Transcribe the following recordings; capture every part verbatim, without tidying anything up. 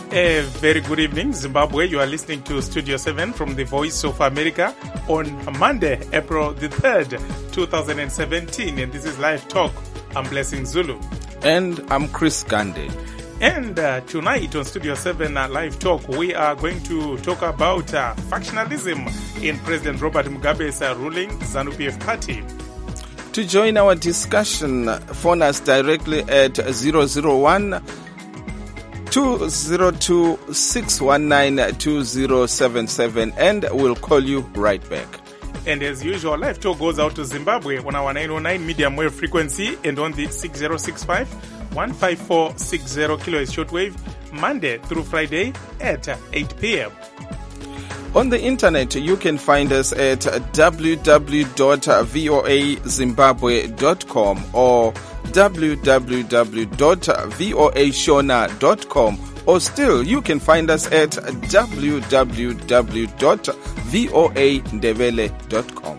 A very good evening, Zimbabwe. You are listening to Studio seven from the Voice of America on Monday, April the third, twenty seventeen. And this is Live Talk. I'm Blessing Zulu. And I'm Chris Gandhi. And uh, tonight on Studio seven uh, Live Talk, we are going to talk about uh, factionalism in President Robert Mugabe's uh, ruling ZANU-P F party. To join our discussion, phone us directly at zero zero one, two zero two, six one nine, two zero seven seven and we'll call you right back. And as usual, Live Talk goes out to Zimbabwe on our nine oh nine medium wave frequency and on the six oh six five, one five four six zero kilohertz shortwave, Monday through Friday at eight p.m. On the internet, you can find us at w w w dot voa zimbabwe dot com or w w w dot voa shona dot com, or still you can find us at w w w dot voa ndebele dot com.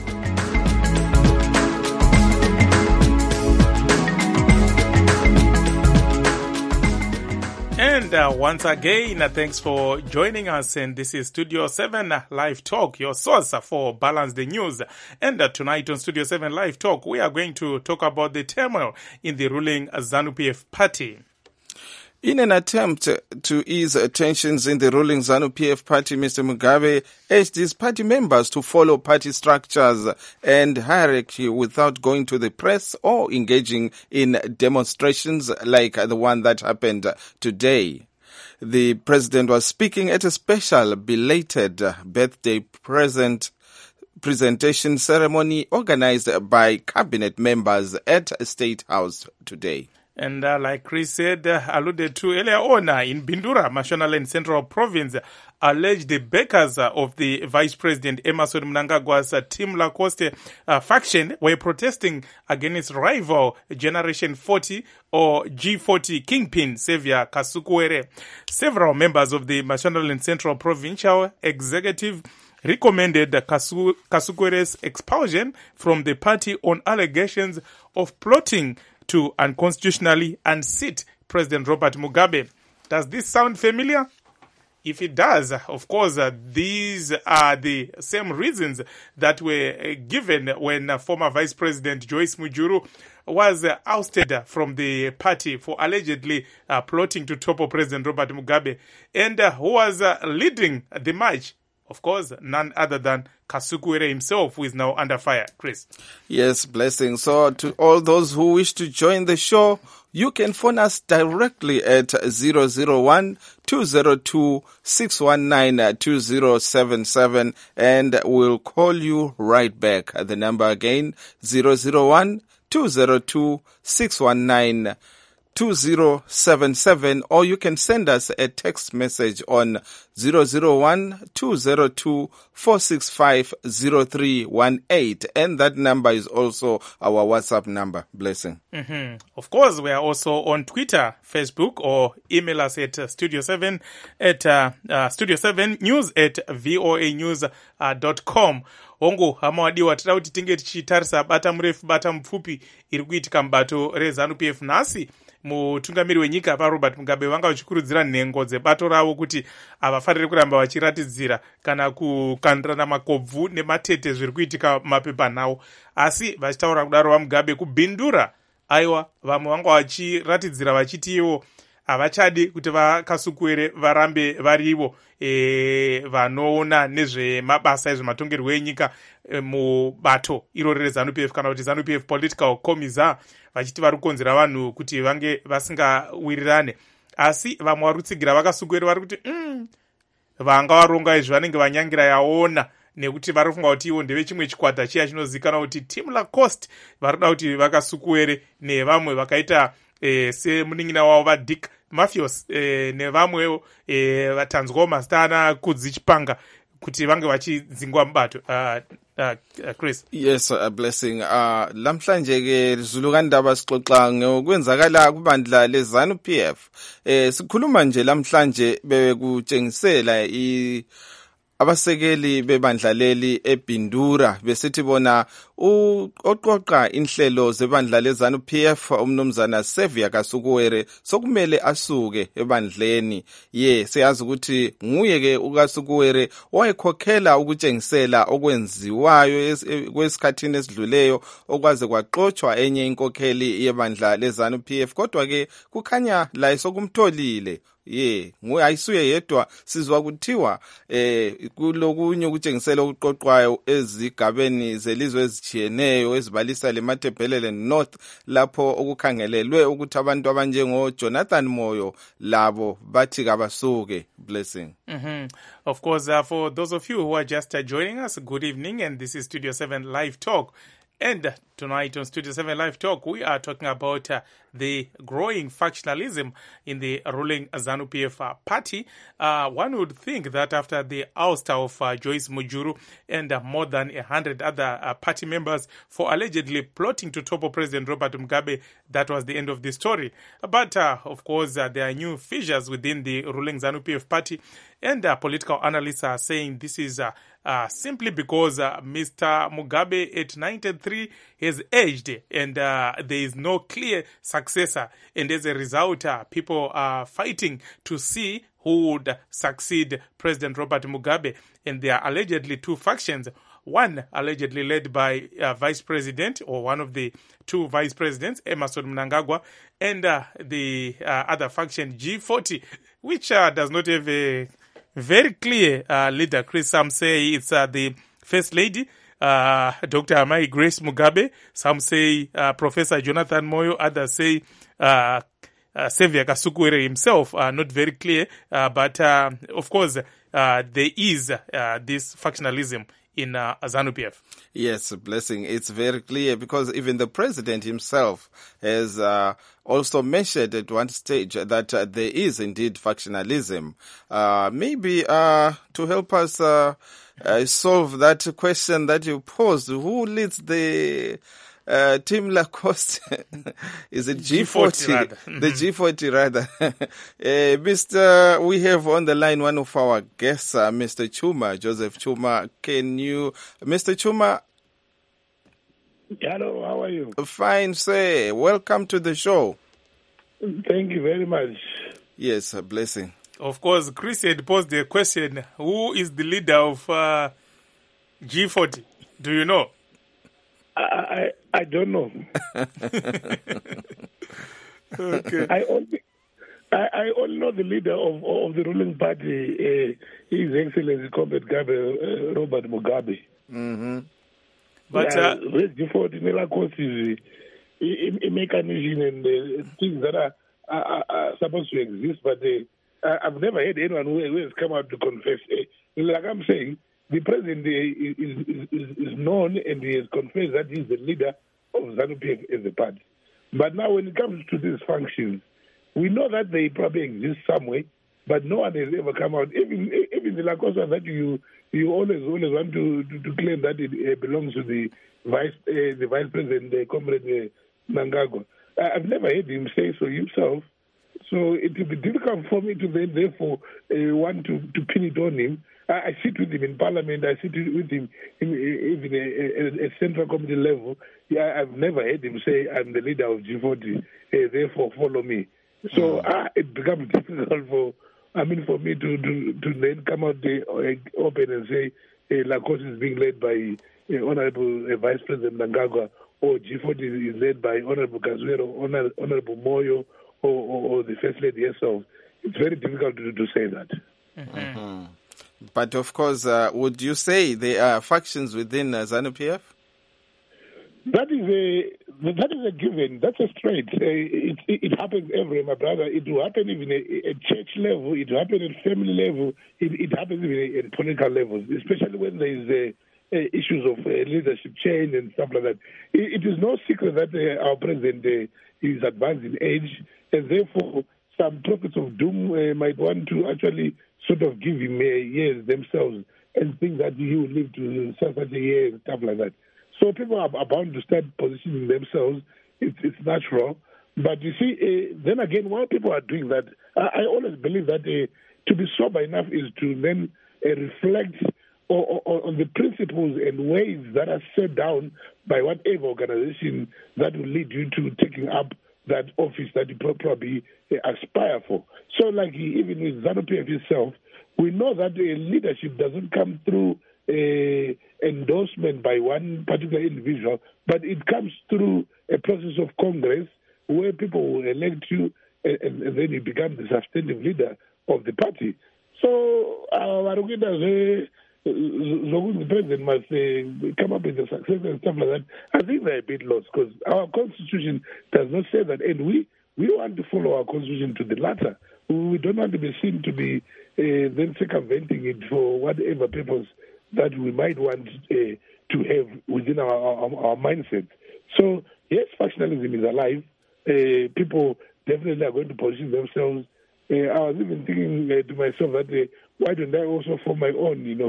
And uh, once again, uh, thanks for joining us. And this is Studio seven uh, Live Talk, your source uh, for Balance the News. And uh, tonight on Studio seven Live Talk, we are going to talk about the turmoil in the ruling ZANU-P F party. In an attempt to ease tensions in the ruling ZANU-P F party, Mister Mugabe urged his party members to follow party structures and hierarchy without going to the press or engaging in demonstrations like the one that happened today. The president was speaking at a special belated birthday present presentation ceremony organized by cabinet members at State House today. And uh, like Chris said, uh, alluded to earlier on, uh, in Bindura, Mashonaland and Central Province, uh, alleged the backers uh, of the Vice President Emmerson Mnangagwa's uh, Team Lacoste uh, faction were protesting against rival Generation forty or G forty kingpin Xavier Kasukuwere. Several members of the Mashonaland and Central Provincial Executive recommended Kasu- Kasukuwere's expulsion from the party on allegations of plotting to unconstitutionally unseat President Robert Mugabe. Does this sound familiar? If it does, of course, uh, these are the same reasons that were uh, given when uh, former Vice President Joyce Mujuru was uh, ousted from the party for allegedly uh, plotting to topple President Robert Mugabe, and uh, who was uh, leading the march. Of course, none other than Kasukuwere himself, who is now under fire. Chris. Yes, blessing. So to all those who wish to join the show, you can phone us directly at zero zero one, two zero two, six one nine, two zero seven seven and we'll call you right back. The number again, zero zero one, two zero two, six one nine, two zero seven seven, or you can send us a text message on zero zero one, two zero two, four six five, zero three one eight, and that number is also our WhatsApp number. Blessing. Mm-hmm. Of course, we are also on Twitter, Facebook, or email us at uh, studio seven at uh, uh, studio seven news at voa news dot com. Hongo hama wadiwa tira kuti tinge tichitarisa bata murefu bata mupfupi iri kuitika mubato reZANU-P F nhasi. Mutungamiri wenyika paRobert Mugabe vanga vachikurudzira nhengo dzebato ravo kuti havafaniri kuramba vachiratidzira kana kukandirana makobvu nematete zviri kuitika mapepa nawo. Asi vachitaura kudaro vaMugabe kubhindura, aiwa vamwe vanga vachiratidzira vachiti ivo havachadi kuti vaKasukuwere varambe varivo e, vanoona nezvemabasa ezvematongerwo enyika e, mubato irori reZANU-P F kana kuti ZANU-P F Political Commissar, vachiti vari kukonzera vanhu kuti vange vasingawirirane. Asi vamwe vari kutsigira vaKasukuwere vari kuti mm, vanga varonga izvi vanenge vanyangira yaona, nekuti vari kufunga kuti ivo ndeve chimwe chikwata chiya chinozikanwa kuti Team Lacoste vari kuda kuti vaKasukuwere nevamwe vakaita e, semunin'ina wavo vaDick Mafios e, nevamwewo e, vatanzwawo mazita ana Kudzi Chipanga kuti vange vachidzingiwa mubato. uh, uh, uh, Chris. Yes, a blessing. Uh, lamhlanje ke Zulukandaba sixoxa ngokwenzakala kubandla leZANU-P F. Eh sikhuluma nje lamhlanje bekutshengisela i abasekeli bebandla leli eBindura besithi bona oqoqa inhlelo zebandla leZANU-P F umnumzana Xavier Kasukuwere sokumele asuke ebandleni. Ye siyazi ukuthi nguye ke uKasukuwere wayekhokhela ukutshengisela okwenziwayo kwesikhathini esidluleyo okwaze kwaxoxwa enye inkokheli yebandla leZANU-P F, kodwa ke kukhanya la sokumtholile. Ye nguye ayisuye yedwa, sizwa kuthiwa eh kulokunye ukutshengisela okuqoqwayo ezigabeni zelizwe ezitshiyeneyo ezibalisa leMatabeleland North lapho okukhangelelwe ukuthi abantu abanjengo Jonathan Moyo labo bathi kabasuke. Blessing. Mm-hmm. Of course, uh, for those of you who are just uh, joining us, good evening, and this is Studio seven Live Talk. And tonight on Studio seven Live Talk, we are talking about uh, the growing factionalism in the ruling ZANU-P F uh, party. Uh, one would think that after the ouster of uh, Joyce Mujuru and uh, more than a hundred other uh, party members for allegedly plotting to topple President Robert Mugabe, that was the end of the story. But uh, of course, uh, there are new fissures within the ruling ZANU-P F party, and uh, political analysts are saying this is uh, uh, simply because uh, Mister Mugabe at ninety-three has aged and uh, there is no clear successor. And as a result, uh, people are fighting to see who would succeed President Robert Mugabe. And there are allegedly two factions. One allegedly led by uh, Vice President, or one of the two Vice Presidents, Emmerson Mnangagwa, and uh, the uh, other faction, G forty, which uh, does not have a very clear uh, leader. Chris, some say it's uh, the First Lady, uh, Doctor Amai Grace Mugabe. Some say uh, Professor Jonathan Moyo. Others say uh, uh, Xavier Kasukuwere himself. Uh, not very clear. Uh, but, uh, of course, uh, there is uh, this factionalism in uh, ZANU-P F. Yes, Blessing. It's very clear because even the president himself has uh, also mentioned at one stage that uh, there is indeed factionalism. Uh, maybe uh, to help us uh, uh, solve that question that you posed, who leads the uh, Team Lacoste? Is it G forty? G forty The G forty rather. uh, Mister We have on the line one of our guests, uh, Mister Chuma, Joseph Chuma. Can you, Mister Chuma? Hello, how are you? Fine, sir. Welcome to the show. Thank you very much. Yes, a blessing. Of course, Chris had posed the question, who is the leader of uh, G forty? Do you know? I I, I don't know. Okay. I only I, I only know the leader of of the ruling party, uh, His Excellency Comrade Gabriel uh, Robert Mugabe. Mm-hmm. But yeah, uh, G forty is a mechanism and uh, things that are, are, are supposed to exist, but uh, I've never heard anyone who, who has come out to confess. Uh, like I'm saying, the president uh, is, is, is known and he has confessed that he's the leader of ZANU-P F as a party. But now when it comes to these functions, we know that they probably exist somewhere, but no one has ever come out. Even even the Lacosta that you you always always want to, to, to claim that it uh, belongs to the vice uh, the vice president, uh, Comrade uh, Mnangagwa. I've never heard him say so himself. So it will be difficult for me to then therefore uh, want to, to pin it on him. I, I sit with him in Parliament. I sit with him in, even at a central committee level. Yeah, I've never heard him say, "I'm the leader of G forty. Uh, therefore, follow me." So mm. uh, it becomes difficult for, I mean, for me to to, to then come out uh, open and say uh, Lacoste is being led by uh, Honorable uh, Vice President Mnangagwa, or G forty is led by Honorable Kasukuwere, Honor, Honorable Moyo, or, or, or the First Lady herself. It's very difficult to, to say that. Mm-hmm. Mm-hmm. But of course, uh, would you say there are factions within uh, ZANU-P F? That is a that is a given. That's a straight. Uh, it, it it happens everywhere, my brother. It will happen even at, at church level. It will happen at family level. It, it happens even at political levels, especially when there is a. Uh, issues of uh, leadership change and stuff like that. It, it is no secret that uh, our president uh, is advanced in age, and therefore some prophets of doom uh, might want to actually sort of give him uh, years themselves and think that he will live to such a year and stuff like that. So people are, are bound to start positioning themselves. It's, it's natural. But you see, uh, then again, while people are doing that, I, I always believe that uh, to be sober enough is to then uh, reflect or, or on the principles and ways that are set down by whatever organization that will lead you to taking up that office that you probably aspire for. So like even with ZANU-P F itself, we know that uh, leadership doesn't come through uh, endorsement by one particular individual, but it comes through a process of Congress where people will elect you and, and, and then you become the substantive leader of the party. So our uh, the president must uh, come up with a success and stuff like that. I think they're a bit lost because our constitution does not say that, and we, we want to follow our constitution to the latter. We don't want to be seen to be uh, then circumventing it for whatever purpose that we might want uh, to have within our, our, our mindset. So, yes, factionalism is alive. Uh, people definitely are going to position themselves. Uh, I was even thinking uh, to myself that uh, why don't I also form my own, you know?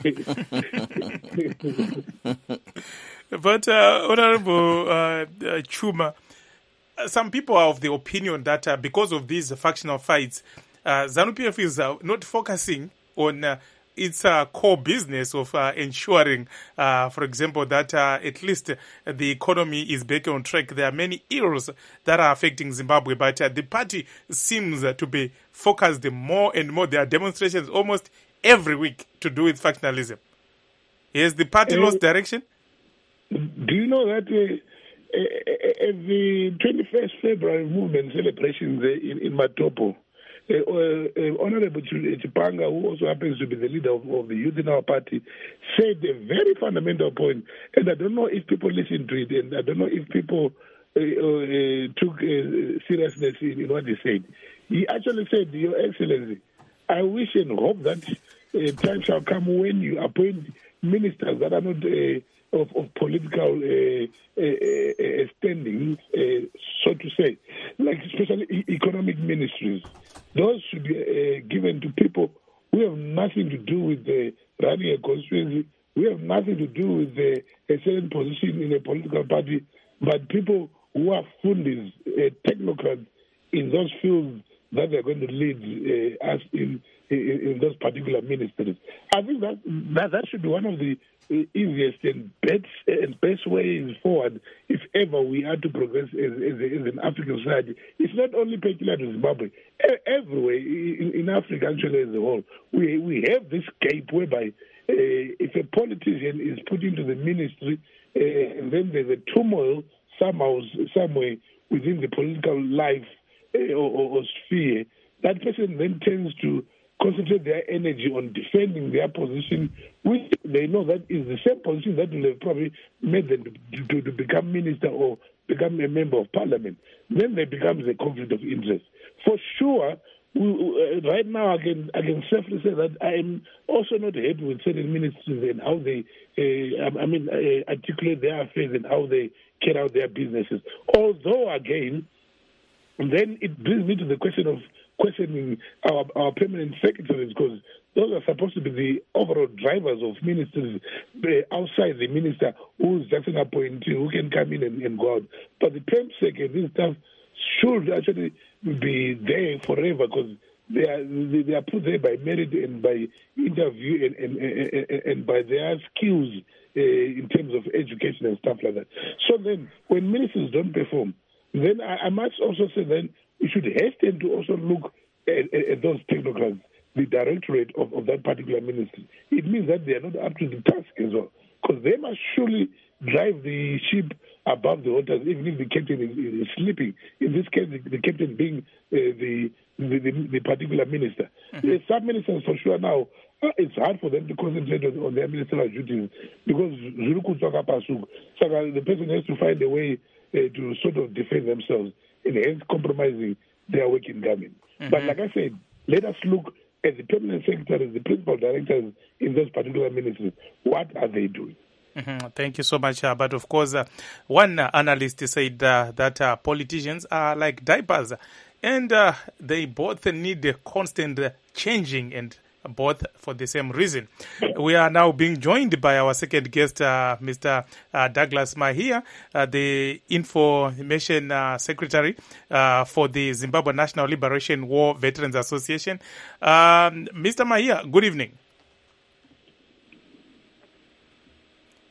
But, uh, Honorable uh, uh, Chuma, some people are of the opinion that uh, because of these factional fights, uh, ZANU-P F is uh, not focusing on uh, its uh, core business of uh, ensuring, uh, for example, that uh, at least the economy is back on track. There are many ills that are affecting Zimbabwe, but uh, the party seems uh, to be focused more and more. There are demonstrations almost every week to do with factionalism. Has the party uh, lost direction? Do you know that uh, uh, at the twenty-first February movement celebrations uh, in, in Matopo, Uh, uh, Honorable Chipanga, who also happens to be the leader of, of the youth in our party, said a very fundamental point, and I don't know if people listened to it, and I don't know if people uh, uh, took uh, seriousness in, in what he said. He actually said, Your Excellency, I wish and hope that uh, time shall come when you appoint ministers that are not uh, of, of political uh, uh, uh, standing, uh, so to say, like especially e- economic ministries. Those should be uh, given to people who have nothing to do with uh, running a constituency, who have nothing to do with uh, a certain position in a political party, but people who are funders, uh, technocrats in those fields that they're going to lead uh, us in, in in those particular ministries. I think that that, that should be one of the uh, easiest and best and best ways forward if ever we are to progress as, as, a, as an African society. It's not only peculiar to Zimbabwe. E- everywhere in, in Africa, actually as a whole, we we have this gap whereby uh, if a politician is put into the ministry uh, and then there's a turmoil somehow somewhere within the political life or, or, or sphere, that person then tends to concentrate their energy on defending their position, which they know that is the same position that will have probably made them to, to, to become minister or become a member of parliament. Then there becomes a conflict of interest. For sure, we, uh, right now I can I can safely say that I am also not happy with certain ministries and how they, uh, I mean, uh, articulate their affairs and how they carry out their businesses. Although, again, then it brings me to the question of questioning our, our permanent secretaries, because those are supposed to be the overall drivers of ministries uh, outside the minister, who's just an appointee, who can come in and, and go out. But the perm sec and this stuff should actually be there forever, because they are they are put there by merit and by interview and and, and, and by their skills uh, in terms of education and stuff like that. So then, when ministers don't perform, then I, I must also say then we should hasten to also look at, at, at those technocrats, the directorate of, of that particular ministry. It means that they are not up to the task as well, because they must surely drive the ship above the waters, even if the captain is, is sleeping. In this case, the, the captain being uh, the, the, the the particular minister. Mm-hmm. The sub-ministers, for sure, now, uh, it's hard for them to concentrate on, on their ministerial duties because so the person has to find a way uh, to sort of defend themselves and hence compromising their work in government. Mm-hmm. But like I said, let us look at the permanent secretaries, the principal directors in those particular ministries. What are they doing? Mm-hmm. Thank you so much. Uh, but of course, uh, one uh, analyst said uh, that uh, politicians are like diapers and uh, they both need constant changing, and both for the same reason. We are now being joined by our second guest, uh, Mister Uh, Douglas Mahia, uh, the Information uh, Secretary uh, for the Zimbabwe National Liberation War Veterans Association. Um, Mister Mahia, good evening.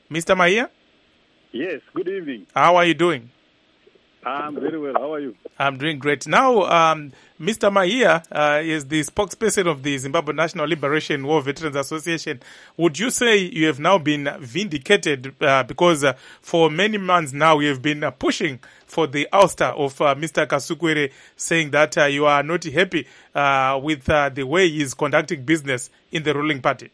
Mister Mahia? Yes, good evening. How are you doing? I'm very well. How are you? I'm doing great. Now, um, Mister Mahia uh, is the spokesperson of the Zimbabwe National Liberation War Veterans Association. Would you say you have now been vindicated uh, because uh, for many months now you have been uh, pushing for the ouster of uh, Mister Kasukwere, saying that uh, you are not happy uh, with uh, the way he is conducting business in the ruling party?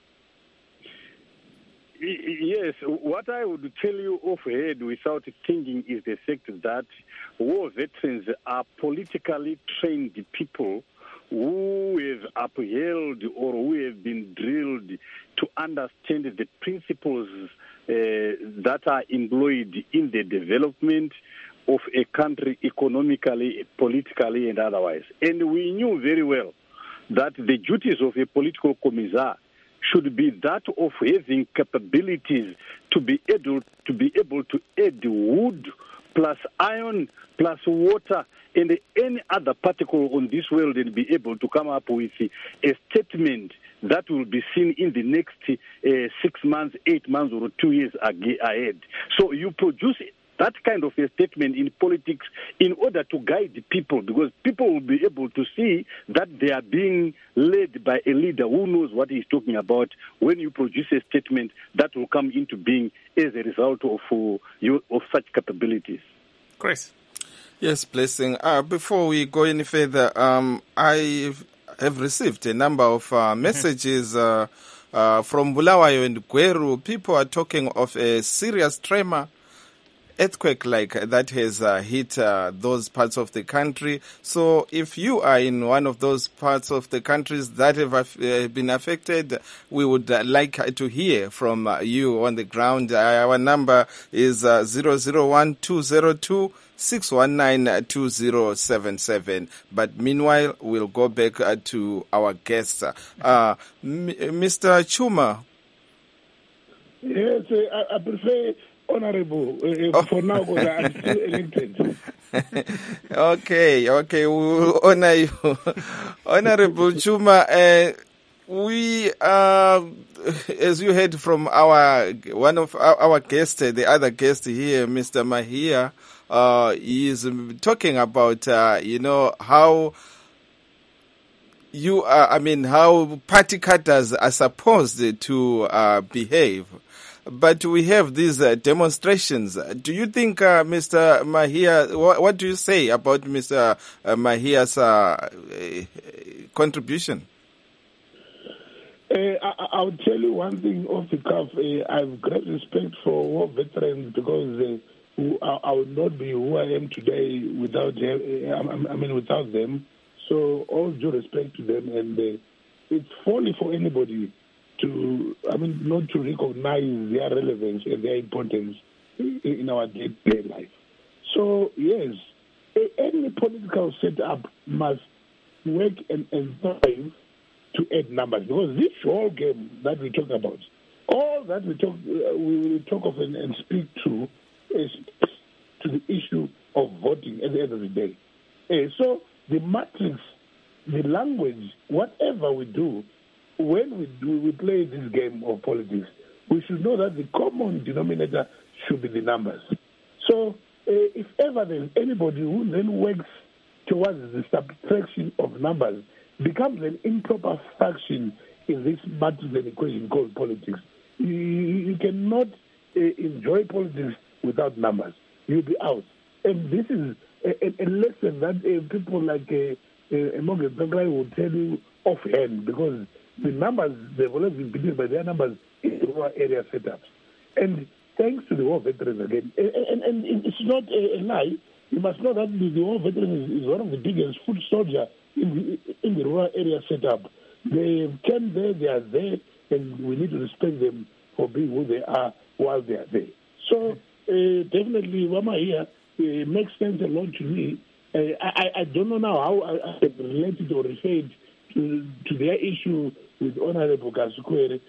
Yes, what I would tell you offhand without thinking is the fact that war veterans are politically trained people who have upheld or who have been drilled to understand the principles uh, that are employed in the development of a country economically, politically, and otherwise. And we knew very well that the duties of a political commissar should be that of having capabilities to be able to be able to add wood plus iron plus water and any other particle on this world and be able to come up with a statement that will be seen in the next uh, six months, eight months, or two years ahead. So you produce that kind of a statement in politics in order to guide the people, because people will be able to see that they are being led by a leader who knows what he's talking about when you produce a statement that will come into being as a result of, uh, you, of such capabilities. Chris? Yes, Blessing. Uh, before we go any further, um, I have received a number of uh, messages uh, uh, from Bulawayo and Gweru. People are talking of a serious tremor, earthquake like that has uh, hit uh, those parts of the country. So if you are in one of those parts of the countries that have uh, been affected, we would uh, like to hear from uh, you on the ground. Uh, our number is uh, zero zero one two zero two six one nine two zero seven seven. But meanwhile, we'll go back uh, to our guests. Uh, M- Mister Chuma. Yes, uh, I, I prefer Honorable, uh, oh. for now, because I'm still elected. okay, okay, we will honor you. Honorable Chuma, uh, we, uh, as you heard from our, one of our, our guests, the other guest here, Mister Mahia, uh, he is talking about, uh, you know, how you are, I mean, how party cutters are supposed to uh, behave. But we have these uh, demonstrations. Do you think, uh, Mister Mahia, wh- what do you say about Mister Uh, Mahia's uh, contribution? Uh, I, I'll tell you one thing off the cuff. Uh, I have great respect for war veterans because uh, who, I, I would not be who I am today without them. Uh, I, I mean, without them. So all due respect to them, and uh, it's folly for anybody to, I mean, not to recognize their relevance and their importance in, in our day-to-day life. So, yes, any political setup must work and, and thrive to add numbers, because this whole game that we talk about, all that we talk, uh, we will talk of and, and speak to is to the issue of voting at the end of the day. Uh, so the matrix, the language, whatever we do, when we do, we play this game of politics, we should know that the common denominator should be the numbers. So, uh, if ever there's anybody who then works towards the subtraction of numbers, becomes an improper faction in this matrix equation called politics. You, you cannot uh, enjoy politics without numbers. You'll be out. And this is a, a lesson that uh, people like uh, uh, Morgan Tsvangirai will tell you offhand, because the numbers, they've always been beaten by their numbers in the rural area setups. And thanks to the war veterans again, and, and, and it's not a, a lie, you must know that the, the war veterans is, is one of the biggest foot soldiers in the, in the rural area setup. They came there, they are there, and we need to respect them for being who they are while they are there. So uh, definitely, Wama here uh, makes sense a lot to me. Uh, I, I don't know now how I, I related or referred to, to their issue with Honorable Kasukwere.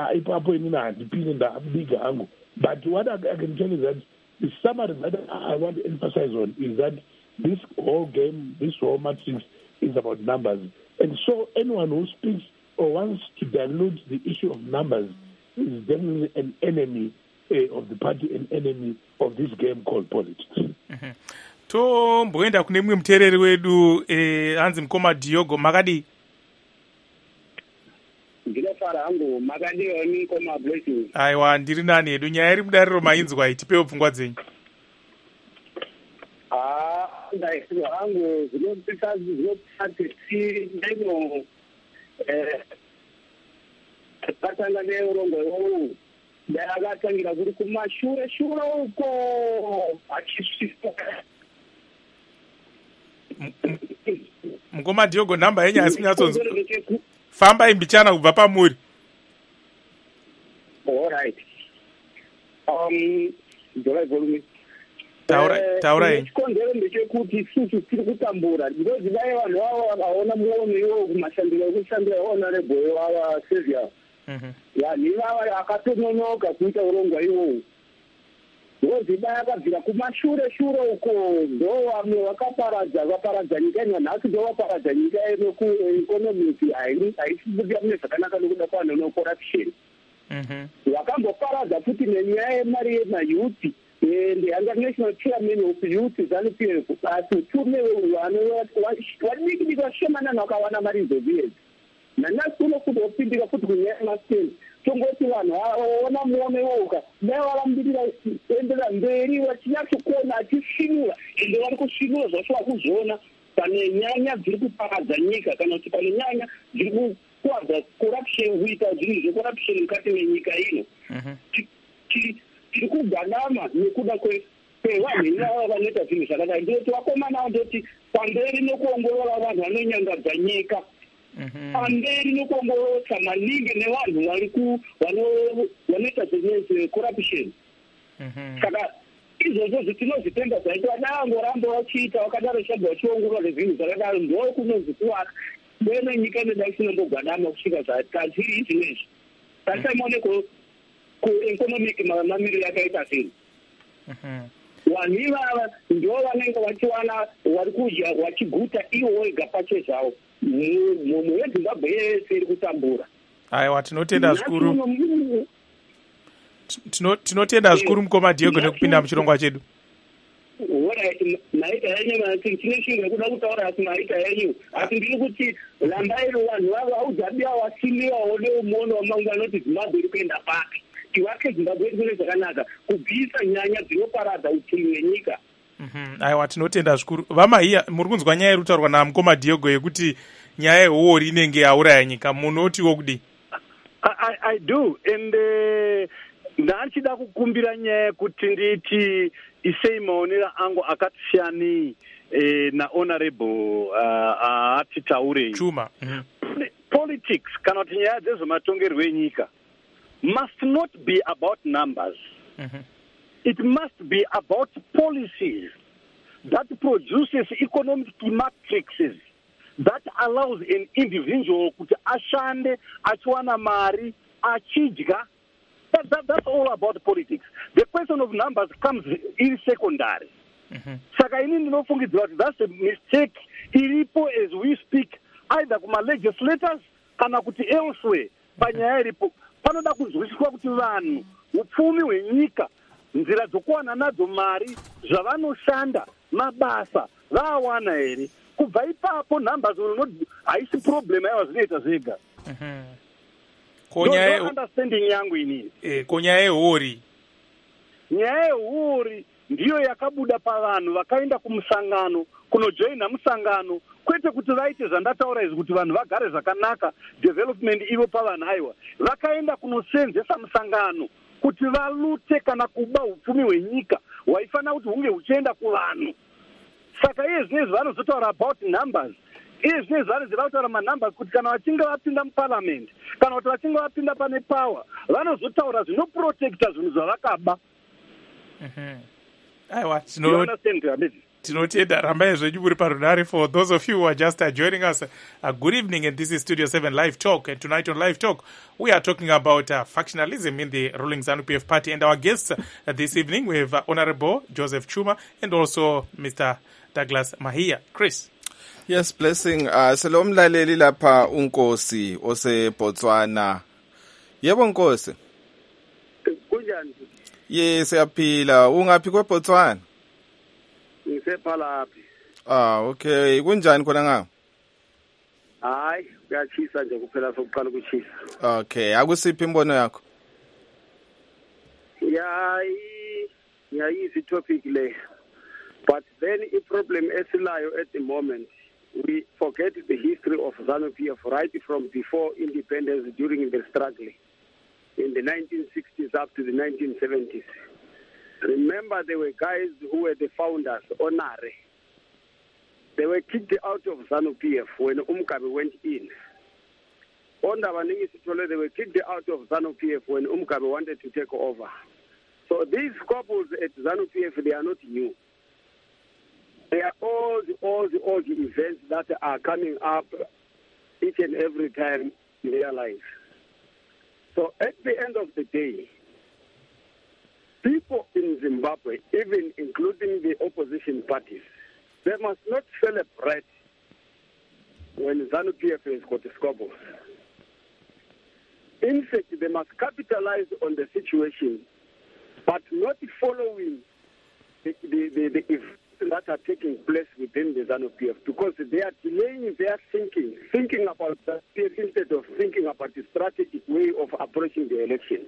But what I, I can tell you that the summary that I want to emphasize on is that this whole game, this whole matrix is about numbers. And so anyone who speaks or wants to dilute the issue of numbers is definitely an enemy uh, of the party an enemy of this game called politics. Mm-hmm. Tomboenda kune mumwe muteereri wedu eh, hanzi Mukoma Diogo, makadi ndinofara hangu makadiwa ni Mukoma Blessing. Aiwa, ndiri nani hedu, nyaya iri mudariro mainzwa iyi, tipewo pfungwa dzenyu. Ah, ndaisiwa hangu zvinopisa zvinopati si ndimo eh katanga neurongo wowu ndakatangira kuri kumashure shure uko achisvika. Mukoma Diogo, nhamba yenyu asingatsonzi famba imbichana kubva pamuri. All right. Um, Jorai volume. Taura, taura yenyu. Chikonzero ndechekuti isusu tiri kutambura. Because vaye vanhu vavo vakaona muono iwo kumashandiro ekushandira honorable wava Xavier. Mhm. Ya ni vava akatononoka kuita urongwa iwowo. Because dai akabvira kumashure shure uko ndo vamwe vakaparadza vaparadza nyika ino, nhasi ndo vaparadza nyika ino kueconomic haisibudira mune zvakanaka nokuda kwanhu no corruption. Mhm. Vakamboparadza futi nenyaya yemari yemayuti and the international chairman of youth ZANU-P F asi tume vanhu vadiki vashomana vakawana mari idzodziyedzi. Nanhasi unofuta kupindika futi kunyaya yemasiteni tongoti vanhu vaona muono iwoka dai varambirira kuendera mberi vachinyatsokuona achisvinura ende vari kusvinura zvacho vakuzviona pane nyanya dziri kuparadza nyika kana kuti pane nyanya dziri kukwadza corruption, kuita zvinhu zvecorruption mukati menyika ino. Tiri kuganama nekuda kwevanhu ivava vanoita zvinhu zvakadai. Ndoti vakomana ndoti pamberi nokuongorora vanhu vanonyangadza nyika, pamberi nokuongorotsa maningi nevanhu vari vanoita zvecorruption. Saka izvozvo zvitinozvitenda zvaitwa dangoramba vachiita vakadaro shabva vachiongorora zvinhu zvakadaro ndo kunonzi kuvaka bene nyika inodai sinombogwadama kusvika zvakaziri izvinezvi tasaimaoneko kueconomic mamiriro yakaita sei. Vanhu ivava ndo vanenge vachiwana vari kudya vachiguta ivo vega pache zvavo. Mumwe weZimbabwe yese iri kutambura. Aiwa, tinotenda zvikuru. Tinotenda zvikuru Mukoma Diogo nekupinda muchirongwa chedu. Alright, maita yenyu tineshinga kuda kutaura asi maita yenyu asi ndiri kuti lambai vanhu vavo audzabia wasimiwawo neumuono wamangu anoti Zimbabwe iri kuenda pake. Tivake Zimbabwe iri kuenda zvakanaka kubvisa nyanya dzinoparadza upfumi hwenyika. Aiwa, tinotenda zvikuru. Vamahiya, muri kunzwa nyaya iri kutaurwa naMukoma Diogo yekuti nyaya yehuori inenge yauraya nyika, munotiwo kudi? I, I do, and uh, ndachida kukumbira nyaya yekuti nditi isei maonera angu akati siyani eh, na honorable uh, ati taure Chuma. Mm-hmm. Politics kana kuti nyaya dzezvematongerwo enyika must not be about numbers. Mm-hmm. It must be about policies that produces economic matrices that allows an individual kuti ashande achiwana mari achidya. That, that, that's all about politics. The question of numbers comes in secondary. Mm-hmm. Saka ini ndinofungidzira kuti that's a mistake iripo as we speak, either kuma legislators kana kuti elsewhere. Panyaya iripo panoda kuzwisiswa kuti vanhu upfumi hwenyika, nzira dzokuwana nadzo mari, zvavanoshanda, mabasa vawana here. Kubva ipapo numbers haisi problem aiwa zvinoita zvega. Mhm. Konya no, no understanding yangu inini. Eh, konya yehuori. Nyaya yehuori ndiyo yakabuda pavanhu vakaenda kumusangano kunojoina musangano kwete kuti vaite zvandataura izvi kuti vanhu vagare zvakanaka development ivo pavanhu aiwa vakaenda kunosenzesa musangano kuti valute kana kuba upfumi hwenyika hwaifana kuti hunge huchienda kuvanhu. Saka iye zvinezvi vanozotaura about numbers. Iye zvinezvi vanoziva kutaura manumbers kuti kana vachinge vapinda muparliament kana kuti vachinge vapinda pane power vanozotaura zvinoprotecta zvinhu zvavakaba. Aiwa, tinotenda rambai zvenyu muri parunare. For those of you who are just uh, joining us, uh, good evening, and this is Studio seven Live Talk. And tonight on Live Talk, we are talking about uh, factionalism in the ruling ZANU-P F party. And our guests uh, this evening, we have uh, Honorable Joseph Chuma and also Mister Douglas Mahiya. Chris. Yes, blessing. Uh, Salom laleli lapha unkosi ose Botswana. Yebo nkosi. Kunjani? Yes, siyaphila. Ungaphi kweBotswana? Ngisephalaphi. Ah, okay. Kunjani khona ngawo? Hayi, kuyachisa nje kuphela sokuqala ukuchisa. Okay, akusiphi imbono yakho? Yayi, ngiyayisi topic le. But then a problem esilayo at the moment, we forget the history of ZANU-P F right from before independence during the struggle in the nineteen sixties up to the nineteen seventies. Remember, there were guys who were the founders, Onare. They were kicked out of ZANU-P F when Umkabe went in. They were kicked out of ZANU-P F when Umkabe wanted to take over. So these couples at ZANU-P F, they are not new. They are all the, all the, all the events that are coming up each and every time in their life. So at the end of the day, people in Zimbabwe, even including the opposition parties, they must not celebrate when ZANU-P F has got the squabbles. In fact, they must capitalize on the situation, but not following the, the, the, the events that are taking place within the ZANU-P F, because they are delaying their thinking, thinking about that instead of thinking about the strategic way of approaching the elections.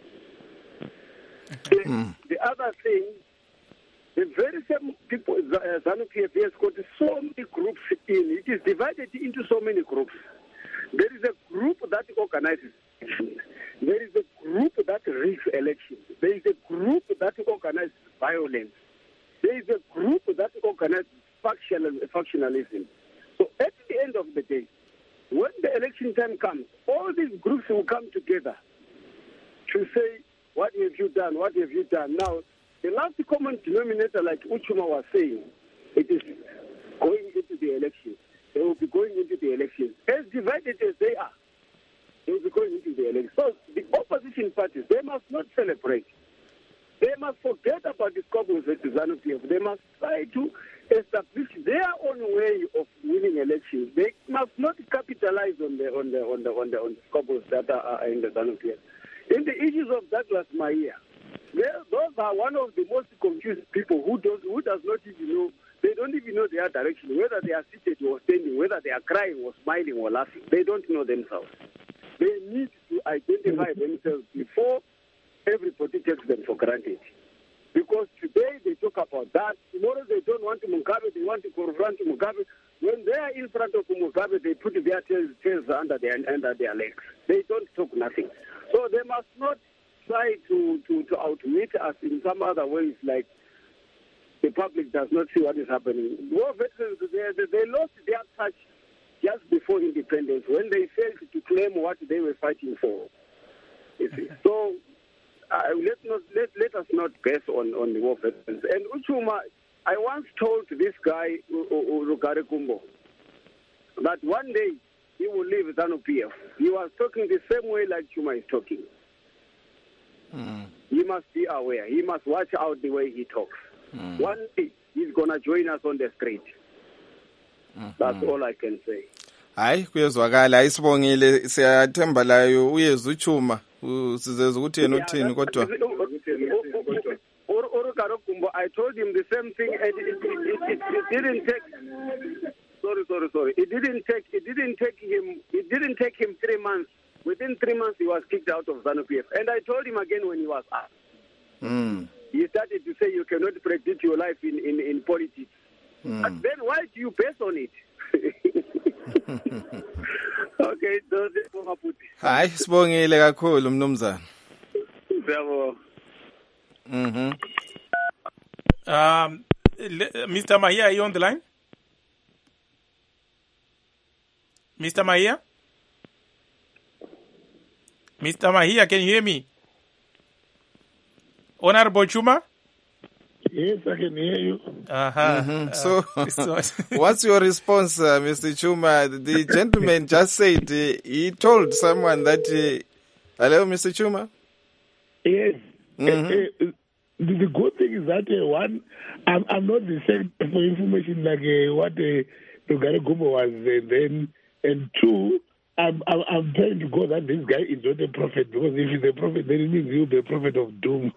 Mm. The, the other thing, the very same people, ZANU-P F has got so many groups in. It is divided into so many groups. There is a group that organizes elections. There is a group that rigs elections. There is a group that organizes violence. There is a group that organizes factionalism. So at the end of the day, when the election time comes, all these groups will come together to say, what have you done? What have you done? Now, the last common denominator, like Uchuma was saying, it is going into the elections. They will be going into the elections. As divided as they are, they will be going into the elections. So the opposition parties, they must not celebrate. They must forget about the squabbles at the ZANU-P F. They must try to establish their own way of winning elections. They must not capitalize on the on the on the on the, on the squabbles that are in the ZANU-P F. In the issues of Douglas Maia, those are one of the most confused people who does who does not even know. They don't even know their direction, whether they are seated or standing, whether they are crying or smiling or laughing. They don't know themselves. They need to identify themselves before everybody takes them for granted. Because today they talk about that, tomorrow they don't want Mugabe, they want to confront Mugabe. When they are in front of Mugabe, they put their tails, tails under, their, under their legs. They don't talk nothing. So they must not try to, to, to outwit us in some other ways, like the public does not see what is happening. War veterans, they, they lost their touch just before independence when they failed to claim what they were fighting for. You see? So uh, let, not, let, let us not guess on, on the war veterans. And Uchuma, I once told this guy, Rugare Kumbo, that one day he will leave ZANU-P F. He was talking the same way like Chuma is talking. Mm. He must be aware. He must watch out the way he talks. Mm. One day he's going to join us on the street. Mm-hmm. That's all I can say. Hayi kuyezwakala isibongile siyathemba layo uyezwa uChuma sizeza ukuthi yena uthini kodwa I told him the same thing and it, it, it, it didn't take sorry sorry sorry it didn't take it didn't take him it didn't take him three months. Within three months he was kicked out of ZANU-P F, and I told him again when he was asked. Mm. He started to say you cannot predict your life in, in, in politics. Mm. But then why do you base on it? Okay, those are hayi sibongile kakhulu mnumzana. Bravo. Mhm. Um Mister Mahia, are you on the line? Mister Mahia? Mister Mahia, can you hear me? Honorable Chuma? Yes, I can hear you. Uh-huh. Mm-hmm. So, uh, what's your response, uh, Mister Chuma? The gentleman just said uh, he told someone that... Uh, hello, Mister Chuma? Yes. Mm-hmm. Uh, uh, the, the good thing is that, uh, one, I'm, I'm not the same for information like uh, what uh, Rugare Gumbo was uh, then, and two, I'm, I'm, I'm trying to go that this guy is not a prophet, because if he's a prophet, then it means he'll be a prophet of doom.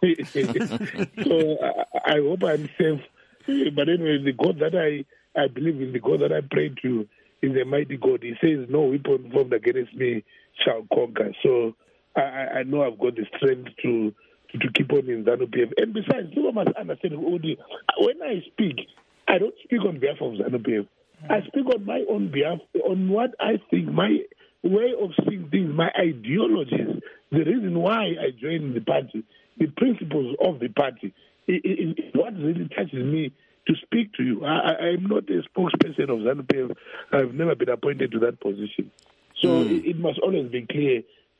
So I, I hope I'm safe. But anyway, the God that I, I believe in, the God that I pray to, is a mighty God. He says, no weapon formed against me shall conquer. So I, I know I've got the strength to to, to keep on in ZANU P F. And besides, people must understand, when I speak, I don't speak on behalf of ZANU P F. I speak on my own behalf, on what I think, my way of seeing things, my ideologies, the reason why I joined the party, the principles of the party. It, it, it, what really touches me to speak to you. I, I am not a spokesperson of ZANU P F. I've never been appointed to that position. So mm. it, it must always be clear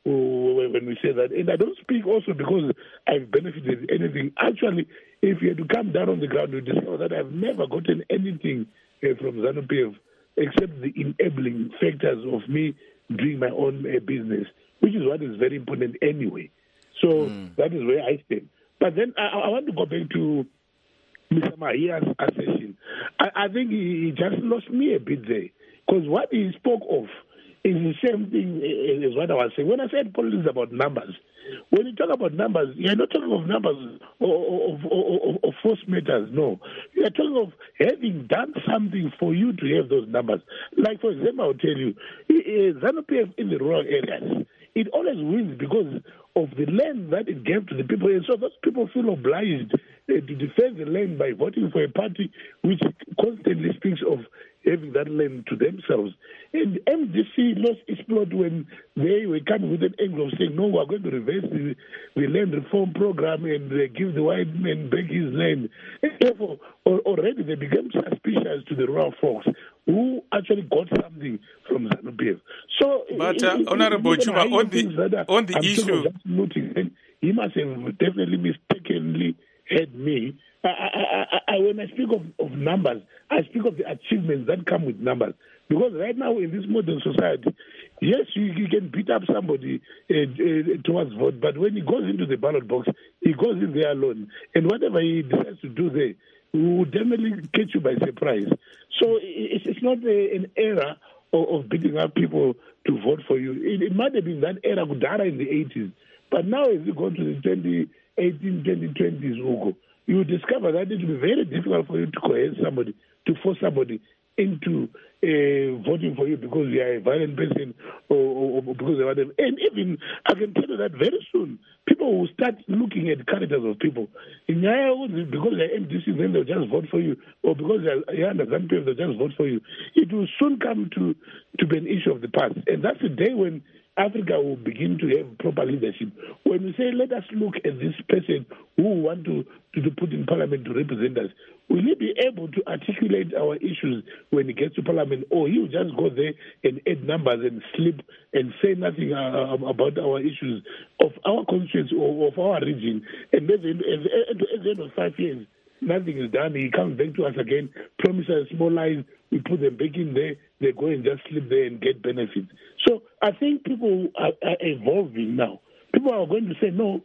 when we say that. And I don't speak also because I've benefited anything. Actually, if you had to come down on the ground, you discover that I've never gotten anything uh, from ZANU P F except the enabling factors of me doing my own uh, business, which is what is very important anyway. So mm. that is where I stand. But then I, I want to go back to Mister Mahia's assertion. I, I think he, he just lost me a bit there, because what he spoke of is the same thing as what I was saying. When I said politics about numbers, when you talk about numbers, you're not talking of numbers of, of, of, of force matters, no. You're talking of having done something for you to have those numbers. Like, for example, I'll tell you, ZANU P F in the rural areas, it always wins because of the land that it gave to the people. And so those people feel obliged uh, to defend the land by voting for a party which constantly speaks of having that land to themselves. And M D C lost its plot when they were coming with an angle of saying, no, we're going to reverse the, the land reform program and uh, give the white man back his land. And therefore, already they became suspicious to the rural folks who actually got something from ZANU P F. So, but uh, it, Honorable Chuma, on the on the I'm issue, noting, he must have definitely mistakenly heard me. I, I, I, when I speak of, of numbers, I speak of the achievements that come with numbers. Because right now in this modern society, yes, you, you can beat up somebody uh, uh, towards vote, but when he goes into the ballot box, he goes in there alone. And whatever he decides to do there, will definitely catch you by surprise. So it's, it's not a, an era of, of beating up people to vote for you. It, it might have been that era Kudara in the eighties, but now as you go to the twenty eighteen, twenty twenties, Hugo, you will discover that it will be very difficult for you to coerce somebody, to force somebody into uh, voting for you because you are a violent person or, or, or because of whatever. And even, I can tell you that very soon, people will start looking at characters of people. In because they're M D C, then they'll just vote for you, or because they're under ZANU P F, they'll just vote for you. It will soon come to, to be an issue of the past. And that's the day when Africa will begin to have proper leadership. When we say, let us look at this person who we want to, to, to put in parliament to represent us, will he be able to articulate our issues when he gets to parliament, or he'll just go there and add numbers and slip and say nothing uh, about our issues of our constituency or of our region, and then at the end of five years, nothing is done. He comes back to us again, promises small lies, we put them back in there, they go and just sleep there and get benefits. So I think people are, are evolving now. People are going to say, no,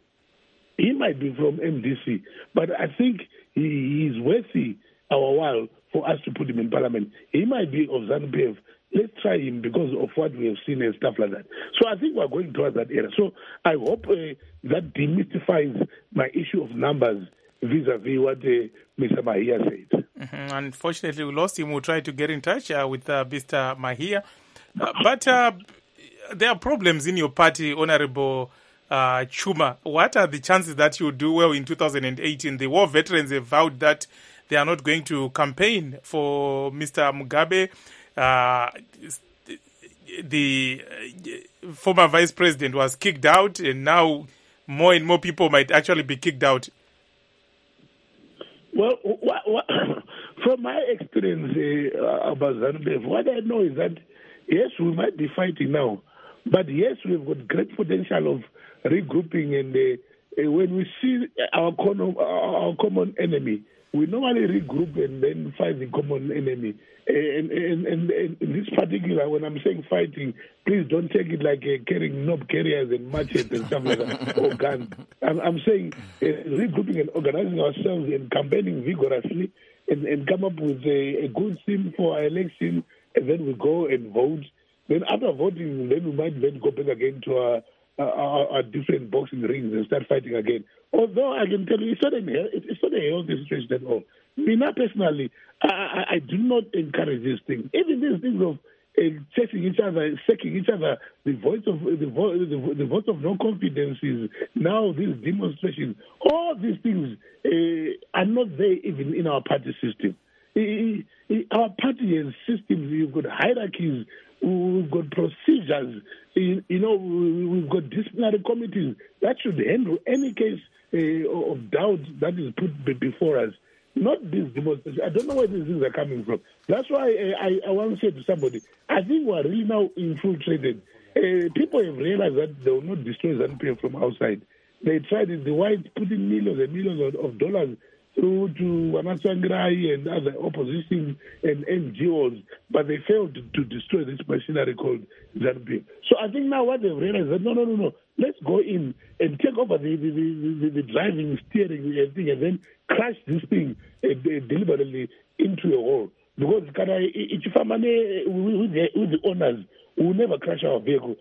he might be from M D C, but I think he is worthy our while for us to put him in parliament. He might be of ZANU P F. Let's try him because of what we have seen and stuff like that. So I think we're going towards that era. So I hope uh, that demystifies my issue of numbers vis-a-vis what uh, Mister Mahia said. Mm-hmm. Unfortunately, we lost him. We'll try to get in touch uh, with uh, Mister Mahia. Uh, but uh, there are problems in your party, Honorable uh, Chuma. What are the chances that you do well in two thousand eighteen? The war veterans have vowed that they are not going to campaign for Mister Mugabe. Uh, the uh, former vice president was kicked out, and now more and more people might actually be kicked out. Well, what, what, from my experience uh, about ZANU P F, what I know is that, yes, we might be fighting now, but yes, we've got great potential of regrouping, and uh, uh, when we see our, con- our common enemy, we normally regroup and then fight the common enemy. And, and, and, and in this particular, when I'm saying fighting, please don't take it like uh, carrying knob carriers and machetes and stuff like that, or guns. I'm, I'm saying uh, regrouping and organizing ourselves and campaigning vigorously and, and come up with a, a good theme for our election, and then we go and vote. Then after voting, then we might then go back again to our, our, our different boxing rings and start fighting again. Although I can tell you, it's not a, it's not a healthy situation at all. Me, now personally, I, I, I do not encourage these things. Even these things of uh, chasing each other, secking each other, the voice of the, vo- the, the voice of no confidence is now these demonstrations. All these things uh, are not there even in our party system. Uh, our party has systems. We've got hierarchies. We've got procedures. You know, we've got disciplinary committees that should handle any case uh, of doubt that is put before us. Not these demonstrations. I don't know where these things are coming from. That's why uh, I, I want to say to somebody, I think we are really now infiltrated. Uh, people have realized that they will not destroy ZANU P F from outside. They tried it. The white putting millions and millions of, of dollars through to Wanasangrai and other opposition and N G Os, but they failed to, to destroy this machinery called ZANU P F. So I think now what they've realized is that no, no, no, no. Let's go in and take over the the, the, the, the driving, steering, and thing, and then crash this thing uh, deliberately into a hole. Because with the, with the owners, we will never crash our vehicle.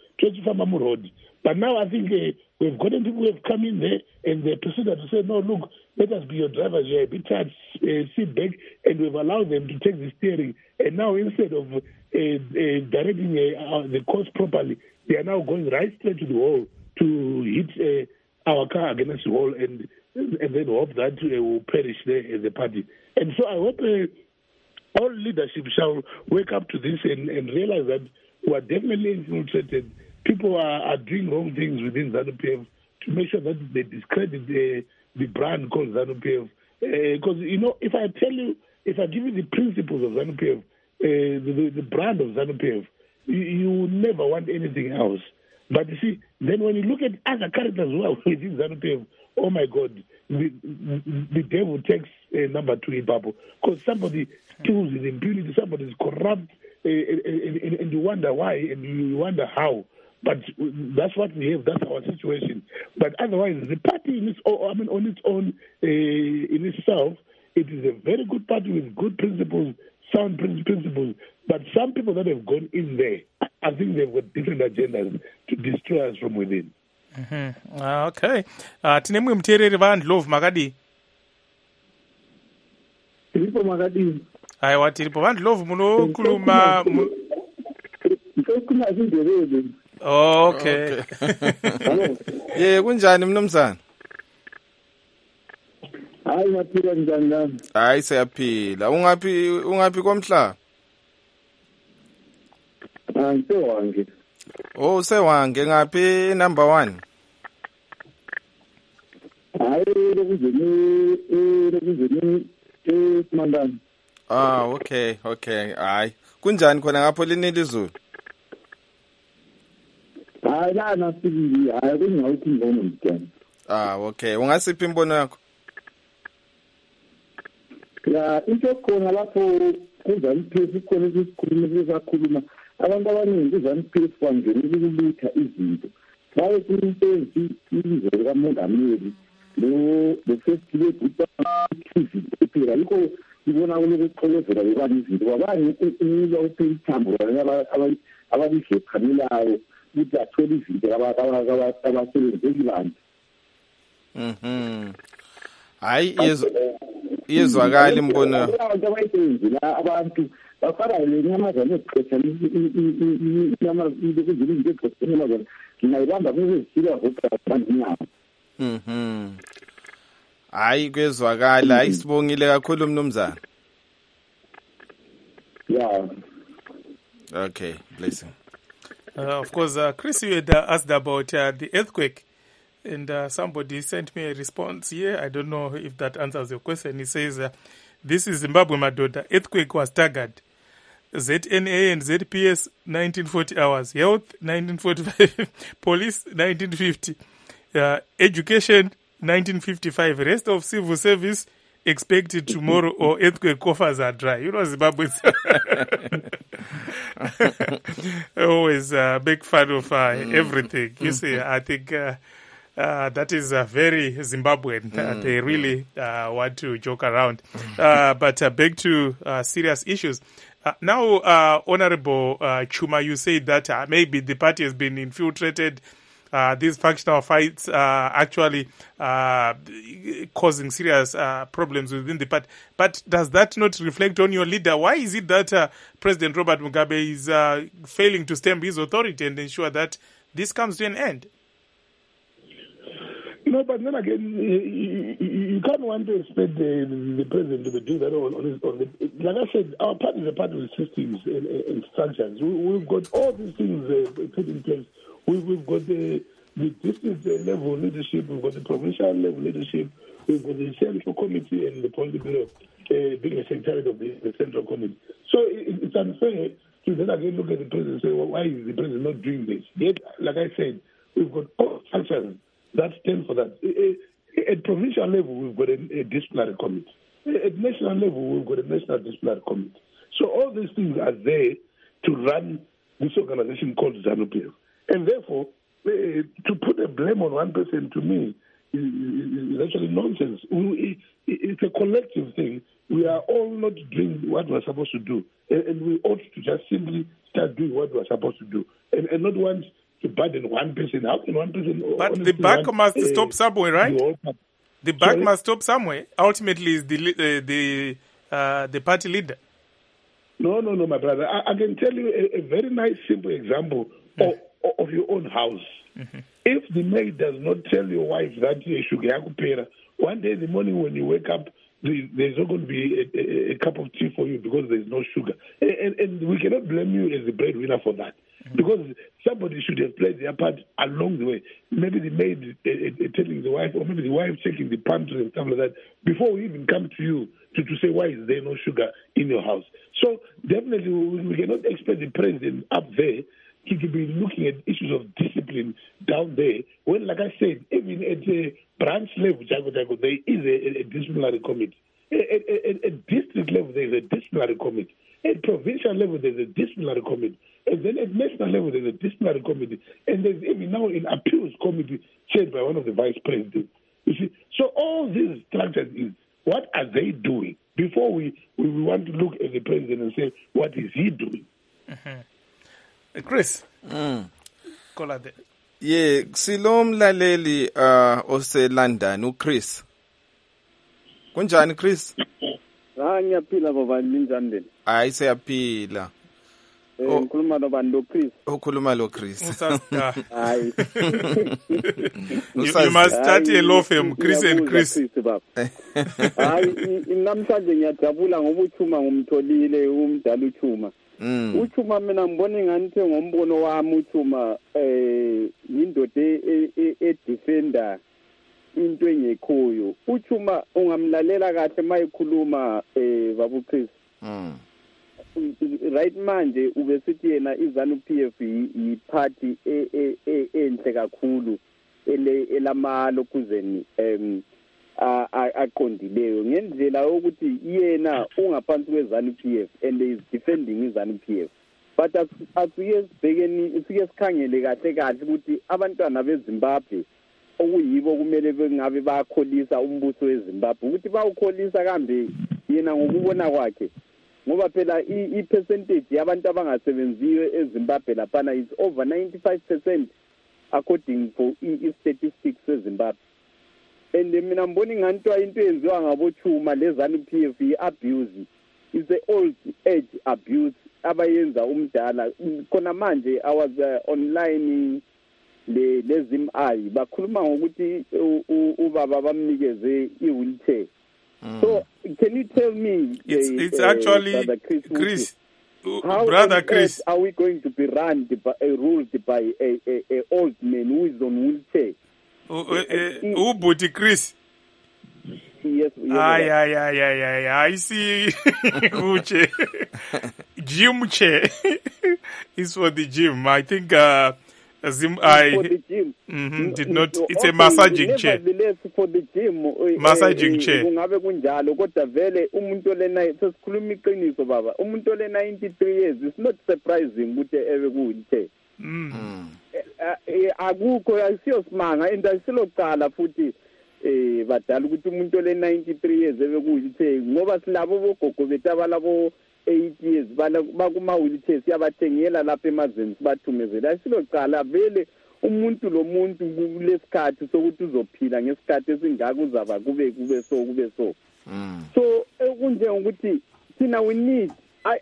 But now I think uh, we've gotten people who have come in there and they proceeded to say, no, look, let us be your drivers here, be tired, uh, sit back, and we've allowed them to take the steering. And now instead of uh, uh, directing uh, the course properly, they are now going right straight to the wall to hit uh, our car against the wall and and then hope that uh, will perish there as a party. And so I hope uh, all leadership shall wake up to this and, and realize that we are definitely infiltrated. People are, are doing wrong things within ZANU P F to make sure that they discredit the, the brand called ZANU P F. Because, uh, you know, if I tell you, if I give you the principles of ZANU P F, uh, the, the, the brand of ZANU P F, you, you will never want anything else. But you see, then when you look at other characters who are within ZANU P F, oh my God, the, the devil takes uh, number two in Babu. Because somebody steals with impunity, somebody is corrupt, uh, and, and, and you wonder why, and you wonder how. But that's what we have, that's our situation. But otherwise, the party in its own, I mean, on its own, uh, in itself, it is a very good party with good principles, sound principles. But some people that have gone in there, I think they've got different agendas to destroy us from within. Mm-hmm. Uh, okay. Uh, tine mwe mteereri vaandlove makadi. Tiripo makadi. Aiwa tiripo vaandlove munokuluma. Kuna zindevede. Okay. Yeah, kunjani mnumzana? Hayi ngaphila njani nami? Hayi siyaphila. Ungapi ungapi komhlaba? Ah, ngisewange. Oh, sewange ngaphi number one? Hayi lokuzeni eh lokuzeni eh Mandani. Ah, okay, okay. Hayi. Kunjani khona ngapho linile izulu? Hayi la nasibili, hayi kungawuthi ngcono mntana. Ah, okay. Ungasiphi imbono yakho? Ya, into khona lapho kuzani phezulu khona isikhuluma sizakhuluma. Abantu abaningi kuzani phezulu kwangena ukulutha izinto. Baye kumsebenzi izwe likamongameli lo the first year ukuthi phela yikho ibona ukuqokezela lokani izinto abanye unika uphela ithambo abanye ababishe khamilayo ukuthi athola izinto abasebenzi abantu. Mhm. Hayi yezo yezwakala imbono. Abantu abayisenzi la abantu bafara lenyamazana eqhetha inyama izinto izinto eqhetha ngiyibamba kuzisila ngokuqhamunyama. Mhm. Hayi kwezwakala isibongile kakhulu mnumzana. Yeah. Okay, blessing. Uh, of course, uh, Chris, you had uh, asked about uh, the earthquake, and uh, somebody sent me a response here. I don't know if that answers your question. He says, uh, this is Zimbabwe, Madoda. Earthquake was staggered. Z N A and Z P S, nineteen forty hours. Health, nineteen forty-five. Police, nineteen fifty. Uh, education, nineteen fifty-five. Rest of civil service, expected tomorrow or earthquake coffers are dry. You know, Zimbabwe always a uh, big fan of uh, everything. You see, I think uh, uh, that is uh, very Zimbabwean. Uh, they really uh, want to joke around. Uh, but uh, back to uh, serious issues. Uh, now, uh, Honorable uh, Chuma, you said that uh, maybe the party has been infiltrated. Uh, these factional fights are actually uh, causing serious uh, problems within the party. But does that not reflect on your leader? Why is it that uh, President Robert Mugabe is uh, failing to stem his authority and ensure that this comes to an end? No, but then again, you, you, you can't want to expect the, the president to do that on, on, his, on the, like I said, our party is a party with systems and, and structures. We, we've got all these things uh, put in place. We, we've got the, the district level leadership, we've got the provincial level leadership, we've got the central committee and the Politburo uh, being a secretary of the, the central committee. So it, it's unfair to then again look at the president and say, well, why is the president not doing this? Yet, like I said, we've got all structures that stand for that. At provincial level, we've got a, a disciplinary committee. At national level, we've got a national disciplinary committee. So all these things are there to run this organization called ZANU-P F. And therefore, uh, to put a blame on one person, to me, is, is actually nonsense. We, it's a collective thing. We are all not doing what we're supposed to do. And, and we ought to just simply start doing what we're supposed to do. And, and not want to burden one person. How can one person... But the back want, must uh, stop somewhere, right? The, the back Sorry? must stop somewhere. Ultimately, is the uh, the uh, the party leader. No, no, no, my brother. I, I can tell you a, a very nice, simple example mm. of, of your own house. Mm-hmm. If the maid does not tell your wife that you should get one day in the morning when you wake up, there's not going to be a, a, a cup of tea for you because there's no sugar. And, and, and we cannot blame you as the breadwinner for that. Mm-hmm. Because somebody should have played their part along the way. Maybe the maid uh, uh, telling the wife, or maybe the wife checking the pantry and stuff like that, before we even come to you to, to say, why is there no sugar in your house? So definitely we, we cannot expect the president up there to, to be looking at issues of discipline down there, when, like I said, even at a branch level, Jago Jago, there is a, a disciplinary committee. At, at, at district level, there is a disciplinary committee. At provincial level, there's a disciplinary committee. And then at national level, there's a disciplinary committee. And there's even now an appeals committee chaired by one of the vice presidents. You see, so all these structures is, what are they doing? Before we, we want to look at the president and say, what is he doing? Mm-hmm. Chris, mm. call out there. Yeah, silo mlaleli uh ose London uChris. Kunjani Chris? Ah ngiyaphila baba ninjani leni? Hayi siyaphila. Eh ngikhuluma nobantu lo Chris. Ukhuluma lo Chris. Hayi. You must start a law firm, Chris and Chris. Hayi namhlanje ngiyajabula ngoba uChuma ngumtholile umdala uChuma. Mm. uChuma mina ngibona ngani ngombono wami uChuma eh yindoda e defender into engekhoyo. uChuma ungamlalela kahle mayikhuluma eh babu Chris. Mm. Right manje ube sithi yena iZANU-P F yiparty enhle kakhulu ele elama lokuzeni em aqondileyo ngendlela ukuthi yena ungaphansi kweZANU-P F and is defending iZANU-P F. But asike sibhekeni sike sikhangele kahle kahle ukuthi abantwana beZimbabwe okuyibo kumele bengabe bayakholisa umbuso weZimbabwe ukuthi bawukholisa kambe yena ngokubona kwakhe, ngoba phela i-percentage yabantu abangasebenziyo eZimbabwe laphana is over ninety-five percent according to i-statistics eZimbabwe. And mina mboni nganto into enziwa ngaboChuma leZANU-P F i-abuse is the old age abuse abayenza umdala. Khona manje I was uh, online le lezim ayi bakhuluma ngokuthi ubaba bamnikeze i-wheelchair. Mm. So can you tell me it's, uh, it's actually uh, Chris, Chris how brother Chris, are we going to be run by, uh, ruled by a, a, a old man who is on wheelchair? Who booty Chris? Yes, yes. Ay, ay, ay, ay, ay, I see. Gucci. Gym chair. It's for the gym. I think uh, Zim, I for the gym. Mm-hmm, did not. It's okay, a massaging chair. For the gym. Massaging uh, chair. Kungabe kunjalo kodwa vele umuntu lena sesikhuluma iqiniso baba. Umuntu le ninety-three years, it's not surprising ukuthi ebe kuwheelchair. Mm. Akukho asiyo simanga and asiloqala futhi eh badala ukuthi umuntu le ninety-three years ebe kuwheelchair ngoba silabo bogogo bethu abalabo eight years bakuma wheelchair siyabathengela lapha emazweni sibathumezela asilocala vele umuntu lo muntu kulesikhathi sokuthi uzophila ngesikhathi esingaka uzaba kube kube so kube so so kunje ukuthi thina we need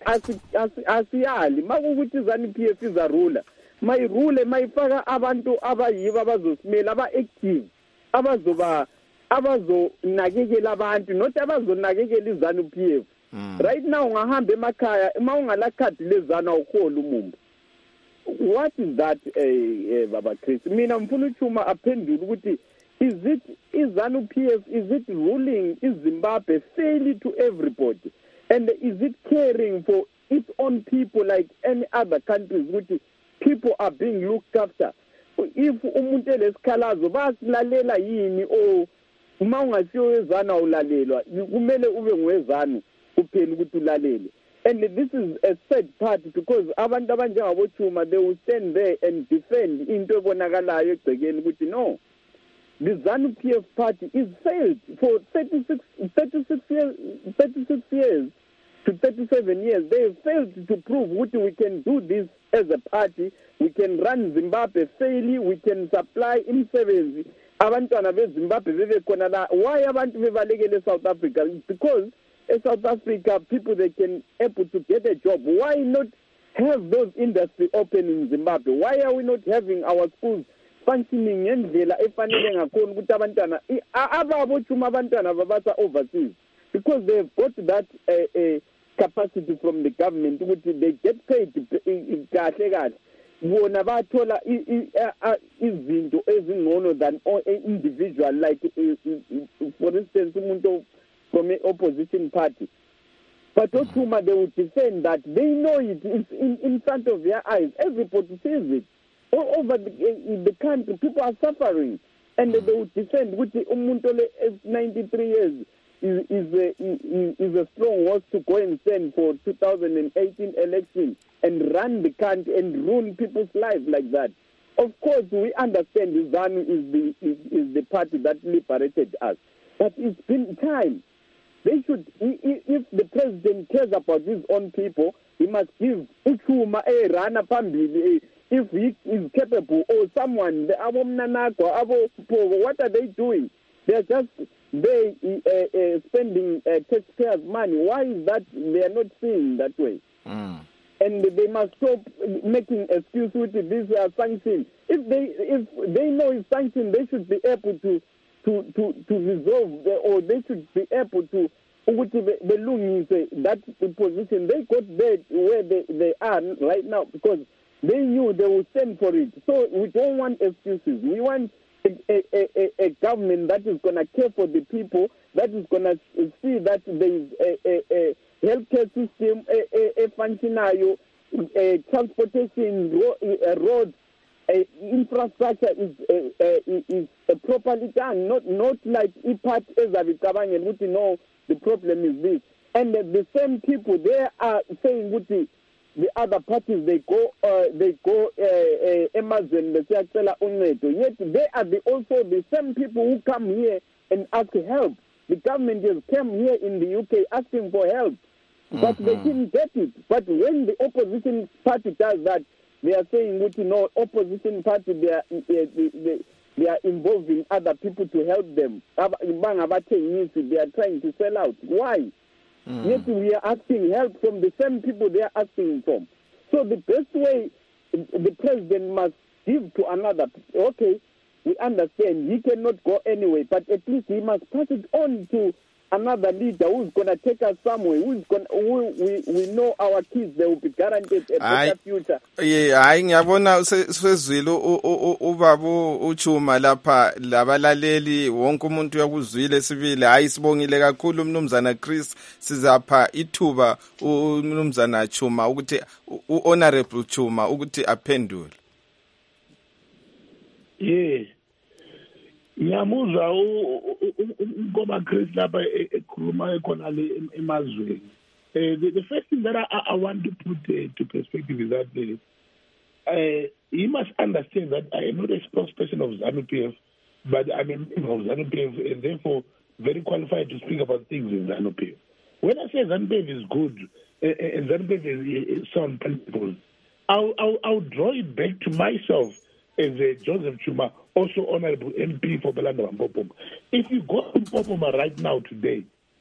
asiyali makukuthi ZANU-P F iza ruler mayirule mayifaka abantu abayibo abazosimela aba-active abazoba abazonakekela abantu not abazonakekela iZANU-P F right now ungahamba emakhaya uma ungala khadi lezana ukhole umumbu. What is that eh uh, uh, Baba Chris? Mina mfuna uchuma aphendule ukuthi is it is ZANU-P F is it ruling is Zimbabwe fairly to everybody and is it caring for its own people like any other countries which people are being looked after? If umuntu lesikhalazo basilalela yini o uma ungasiyo ezana ulalelwa kumele ube ngwezana kuphela ukuthi ulalele. And this is a sad part because abantu abanjengabo Chuma they will stand there and defend into ebonakalayo egcekeni ukuthi no, the ZANU-P F party is failed for thirty-six, thirty-six years, thirty-six years to thirty-seven years. They have failed to prove what we can do this as a party. We can run Zimbabwe fairly. We can supply in-service. Abantwana beZimbabwe bebe khona la. Why abantu bebalekele South Africa? Because in South Africa, people they can able to get a job. Why not have those industries open in Zimbabwe? Why are we not having our schools functioning ngendlela efanele ngakhona ukuthi abantwana ababo Chuma abantwana babasa overseas because they've got that uh, uh, capacity from the government ukuthi they get paid kahle kahle bona bathola izinto ezingcono than individual like for instance umuntu from an opposition party. But Chuma, they would defend that. They know it. It's in, in front of their eyes. Everybody sees it. All over the, in the country, people are suffering. And they would defend, which Umuntole is ninety-three years, is, is, a, is, is a strong horse to go and stand for two thousand eighteen election and run the country and ruin people's lives like that. Of course, we understand ZANU is the, is, is the party that liberated us. But it's been time. They should, if the president cares about his own people, he must give Uchuma a rana pambili if he is capable or someone. The Abomnanako, what are they doing? They're just they uh, uh, spending uh, taxpayers' money. Why is that they are not seeing that way? Mm. And they must stop making excuses with these uh, sanctions. If they if they know it's sanctioned, they should be able to. To, to, to resolve the, or they should be able to belong that position. They got there where they, they are right now because they knew they would stand for it. So we don't want excuses. We want a, a, a, a government that is going to care for the people, that is going to see that there is a, a, a healthcare system, a, a, a functionario, a transportation, a road, Uh, infrastructure is uh, uh, is uh, properly done, not not like ipat ezabicabanga ukuthi no, the problem is this. And uh, the same people they are saying ukuthi the other parties they go uh, they go emazweni besiyacela uncedo, yet they are the, also the same people who come here and ask help. The government has come here in the U K asking for help, but mm-hmm. they didn't get it. But when the opposition party does that, they are saying, you know, opposition party, they are, they, they, they are involving other people to help them. They are trying to sell out. Why? Mm. Yet we are asking help from the same people they are asking from. So the best way the president must give to another, okay, we understand he cannot go anyway, but at least he must pass it on to another leader who's going to take us somewhere, who's going who we, we know our kids, they will be guaranteed a better future. Yeah, hayi ngiyabona sezwile ubaba uChuma lapha labalaleli wonke umuntu yakuzwile sibile. Hayi sibongile kakhulu umnumzana Chris, sizapha ithuba umnumzana Chuma ukuthi uhonorable Chuma ukuthi aphendule. Yeah. Ngiyamuzwa ngoba Chris lapha ekhuluma ekhona le emazweni. The first thing that I, I want to put uh, to perspective is that uh, he must understand that I am not a spokesperson of ZANU-P F, but I'm a member of ZANU-P F and therefore very qualified to speak about things in ZANU-P F. When I say ZANU-P F is good, and ZANU-P F has sound principles. I'll, I'll, I'll draw it back to myself as a Joseph Chuma, also honorable M P for Belanda Mpopoma. If you go to Mpopoma right now today,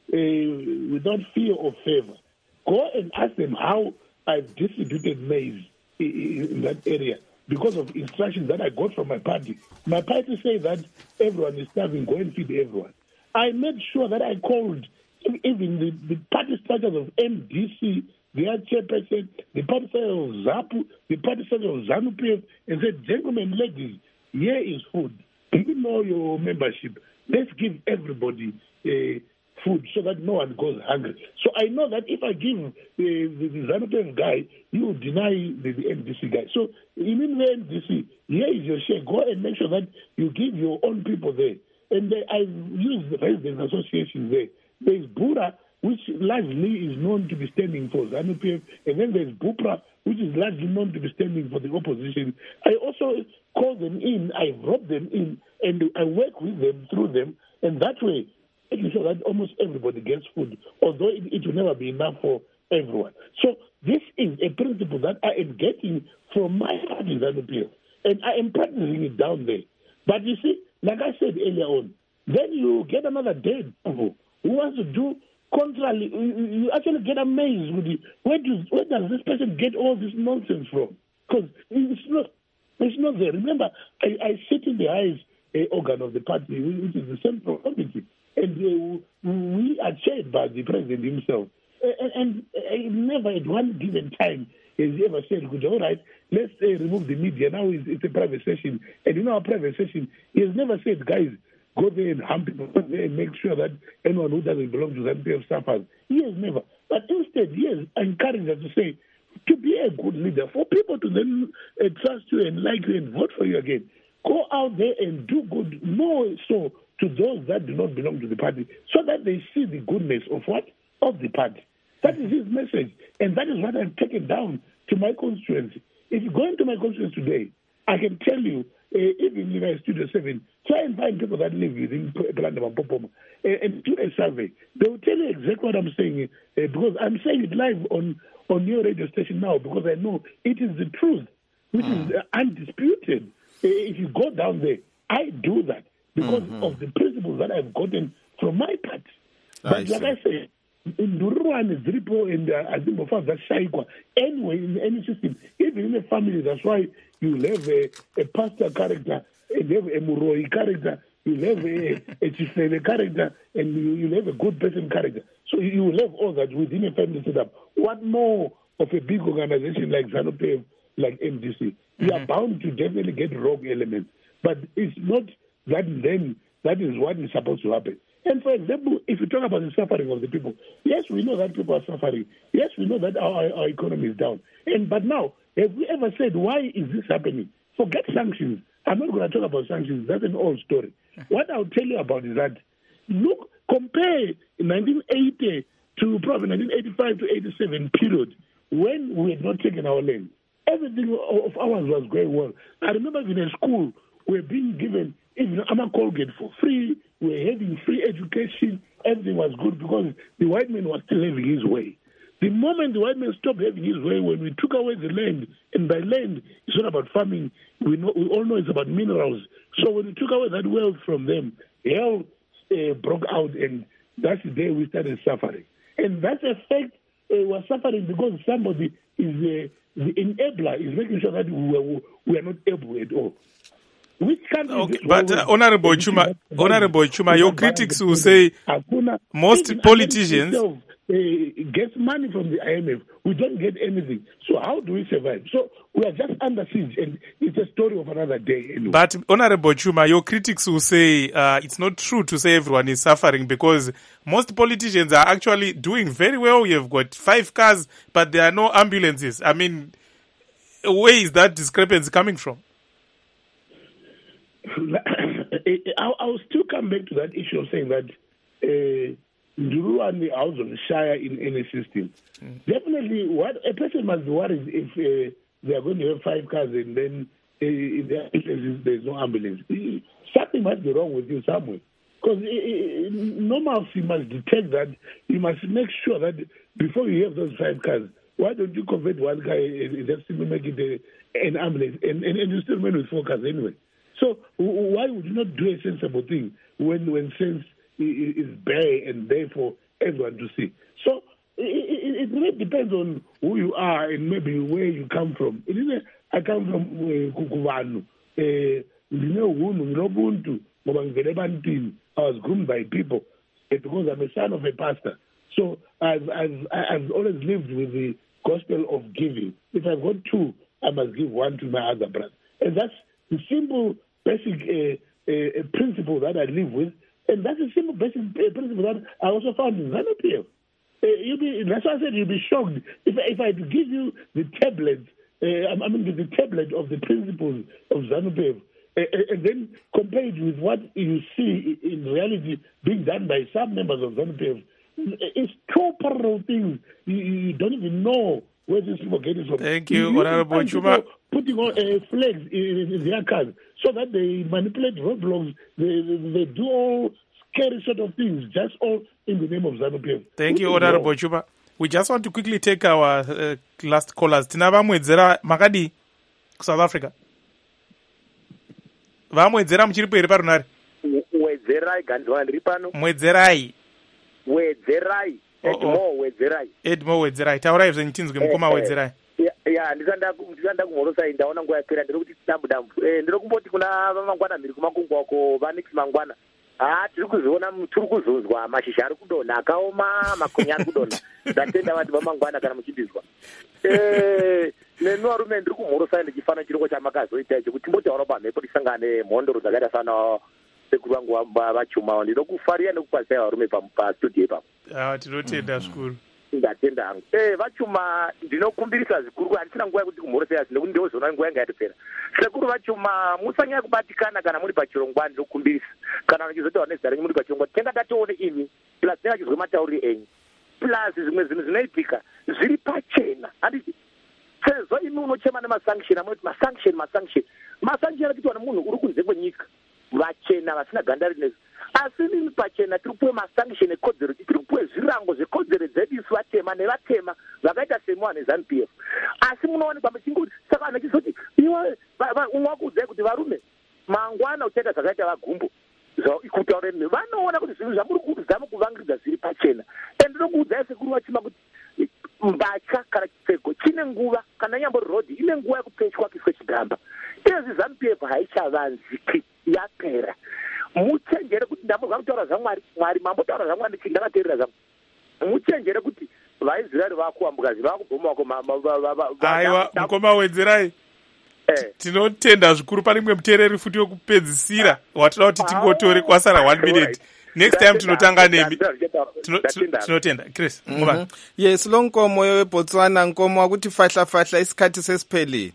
uh, without fear or favor, go and ask them how I've distributed maize in, in that area because of instructions that I got from my party. My party say that everyone is starving, go and feed everyone. I made sure that I called even the, the party structures of M D C, their chairperson, the party structure of ZAPU, the party structure of ZANU-P F, and said, gentlemen, ladies, here is food. You know your membership. Let's give everybody uh, food so that no one goes hungry. So I know that if I give uh, the, the ZANU-P F guy, you deny the, the M D C guy. So even the M D C, here is your share. Go and make sure that you give your own people there. And uh, I've used the residents association there. There's Bura, which largely is known to be standing for ZANU-P F, and then there's Bupra, which is largely known to be standing for the opposition. I also call them in, I rope them in, and I work with them through them, and that way, making sure that almost everybody gets food, although it, it will never be enough for everyone. So this is a principle that I am getting from my party, ZANU-P F, and I am practicing it down there. But you see, like I said earlier on, then you get another dead people who wants to do contrary. You actually get amazed with the, where does where does this person get all this nonsense from? Because it's not it's not there. Remember, I, I sit in the highest uh, organ of the party, which is the central committee, and uh, we are chaired by the president himself. And, and uh, never at one given time has he ever said, "Good, all right, let's uh, remove the media." Now it's, it's a private session, and in our private session, he has never said, "Guys, go there and harm people, go there and make sure that anyone who doesn't belong to ZANU-P F suffers." He has never. But instead, he has encouraged us to say, to be a good leader, for people to then uh, trust you and like you and vote for you again, go out there and do good, more so to those that do not belong to the party, so that they see the goodness of what? Of the party. That is his message. And that is what I've taken down to my constituency. If you go into my constituency today, I can tell you, uh, even in my Studio seven, try and find people that live within Belanda Mpopoma uh, and do a survey. They will tell you exactly what I'm saying, uh, because I'm saying it live on, on your radio station now, because I know it is the truth, which mm. is uh, undisputed. Uh, if you go down there, I do that because mm-hmm. of the principles that I've gotten from my party. But I like I say, Nduruan is Dripo and Azimbo that Shaikwa. Anyway, in any system, even in a family, that's why you have a, a pastor character, and you have a Muroi character, you have a, a Chifele character, and you, you have a good person character. So you will have all that within a family setup. What more of a big organization like ZANU-P F, like M D C? Mm-hmm. You are bound to definitely get rogue elements. But it's not that then that is what is supposed to happen. And for example, if you talk about the suffering of the people, yes, we know that people are suffering. Yes, we know that our, our economy is down. And but now, have we ever said, why is this happening? Forget sanctions. I'm not going to talk about sanctions. That's an old story. What I'll tell you about is that, look, compare nineteen eighty to probably nineteen eighty-five to eighty-seven period when we had not taken our land. Everything of ours was going well. I remember in a school, we were being given even Ama Colgate for free. We were having free education. Everything was good because the white man was still having his way. The moment the white man stopped having his way, when we took away the land, and by land, it's not about farming. We know, we all know it's about minerals. So when we took away that wealth from them, hell uh, broke out, and that's the day we started suffering. And that effect uh, was suffering because somebody is uh, the enabler, is making sure that we are, we are not able at all. Which okay, but uh, Honorable Chuma, Honorable Chuma, your critics will say most politicians itself, uh, gets money from the I M F. We don't get anything. So how do we survive? So we are just under siege, and it's a story of another day. Anyway. But Honorable Chuma, your critics will say uh, it's not true to say everyone is suffering because most politicians are actually doing very well. You've got five cars, but there are no ambulances. I mean, where is that discrepancy coming from? I'll, I'll still come back to that issue of saying that uh, Nduru and the House of the Shire in any system. Mm. Definitely, what a person must be worried if uh, they are going to have five cars and then uh, in their places there's no ambulance. Something must be wrong with you somewhere. Because normalcy must detect that. You must make sure that before you have those five cars, why don't you convert one car and just simply make it a, an ambulance, and, and, and you still remain with four cars anyway. So why would you not do a sensible thing when when sense is bare and there for everyone to see? So it, it really depends on who you are and maybe where you come from. It is a, I come from Kukuvanu. I was groomed by people because I'm a son of a pastor. So I've, I've, I've always lived with the gospel of giving. If I've got two, I must give one to my other brother. And that's the simple, basic uh, uh, principle that I live with. And that's a simple, basic uh, principle that I also found in ZANU-P F. Uh, you'll be, that's why I said you'll be shocked if, if I give you the tablet, uh, I mean the, the tablet of the principles of ZANU-P F, uh, and then compare it with what you see in reality being done by some members of ZANU-P F. It's two parallel things. You, you don't even know where these people get it from. Thank you, Honorable Chuma. Putting on uh, flags in, in their cars so that they manipulate roadblocks. They, they, they do all scary sort of things, just all in the name of ZANU-P F. Thank you, Honorable Chuma. We just want to quickly take our uh, last callers. Tina vamwedzera makadi South Africa. Vamwedzera muchiri peri parunari. Wedzerai ganzwa ndiri pano. Mwedzerai. Wedzerai. Edmo wedzerai. Edmo wedzerai. Taurai zvenyinzwe mukoma wedzerai. Ya ndisanda ndisanda kumhorosa ndaona nguva yapera ndiri kuti dambu dambu. Eh ndiri kumboti kuna mangwana miri kumakungwa ko vanix mangwana. Ah tiri kuziona tiri kuzozwa mashizha ari kudonha akaoma makonya ari kudonha. Ndatenda vantu vamangwana kana muchindizwa. Eh neno rume ndiri kumhorosa ndichifana chiroko chamakazoita icho kuti mbotaura pamhepo tisangane mhondoro dzakaita sana sekuru vangu vachuma ndinokufarira nekupasai varume pastudio ipapo. Ah tinotenda zvikuru. Ndatenda hangu. Eh vachuma ndinokumbirisa zvikuru handisina nguva yekuti kumhorosera nekuti ndozona nguva yanga yatopera. Sekuru vachuma musanyanya kubatikana kana muri pachirongwa ndinokumbirisa. Kana vachizotaura nezita renyu muri pachirongwa tenga tatione imi plus tenga chizwe matauriro enyu. Plus zvimwe zvinhu zvinoitika zviri pachena. Handiti sezvo imi unochema nemasanction amoti masanction masanction. Masanction akitiwa nemunhu uri kunze kwenyika. Vachena vasina ganda rinezvo. Asi nini pachena tiri kupuwe masanction ekodzero tiri kupuwe zvirango zvekodzero dzedu isu vatema nevatema vakaita semwa nezANU-P F. Asi munowanikwa muchingoti saka vanhu vachizoti iwe umwe wakuudzai kuti varume mangwana uchaita zvakaita vagumbo kutaura nemi vanoona kuti zvinhu zvamuri kuzama kuvangiridza zviri pachena. And ndinokuudzai sekuru vachima kuti mbatya kana chipfeko chine nguva kana nyambori rodhi ine nguva yekupechwa kuiswe chigamba. Izvi ZANU-P F haichavanziki yapera. Muchenjere kuti ndambogwa kutaura zvaMwari Mwari mambotaura zvaMwari ndakateerera zvangu. Muchenjere kuti vaIsraeri vakuambuka zvavakubhomako aiwa mukoma wedzerai. Tinotenda zvikuru pane mwe muteereri futi wekupedzisira watoda kuti tingotore kwasara one minute. Next time tinotanga nemi. Tinotenda. Chris, ngoba. Yes, lonkomo yeBotswana nkomo akuti fahla fahla isikhathi sesiphelile.